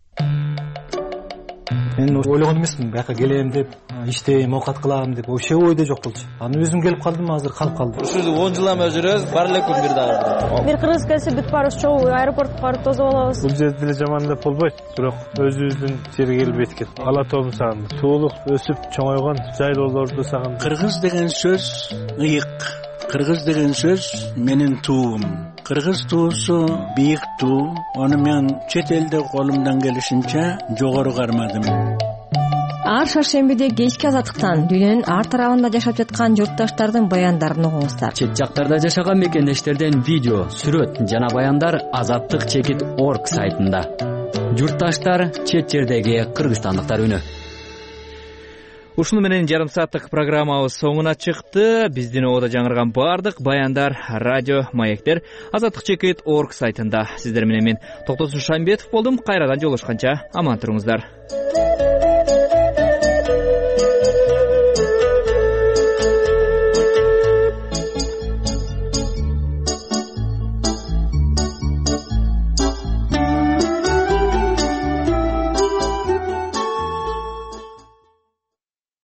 Мен ойлогон эмесмин, бияка келем деп, иштейм, оокат кылам деп, вообще ойдо жок болчу. Анан өзүм келип калдым, азыр калып калдым. Ушул 10 жыл эме жүрөбүз, бар эле күн бир дагы. Бир кыргыз келсе бүт барыбыз чогуу аэропортко барып тосуп алабыз. Бул жерде деле жаман деп болбойт, бирок өзүбүздүн жерге келип эткет. Ала тоом сагын, суулук өсүп чоңойгон жайлоолорду сагын. Кыргыз деген сөз ыйык. Кыргыз деген сөз менин туум. Кыргыз туусу бийик туу. Аны мен чет элде колумдан келишинче жогору кармадым. Ар шаршембиде кечки азаттыктан дүйнөнүн ар тарабында жашап жаткан журтташтардын баяндарын угуңуздар. Чет жактарда жашаган мекендештерден видео, сүрөт жана баяндар azattik.org сайтында. Журтташтар, чет жердеги кыргызстандыктар үнү. Ушуну менен жарым сааттык программабыз соңуна чыкты. Биздин ободо жаңырган бардык баяндар, радио, маектер azattik.org сайтында. Сиздер менен мен Токтосун Шамбетов болдум. Кайрадан жолугушканча аман туруңуздар.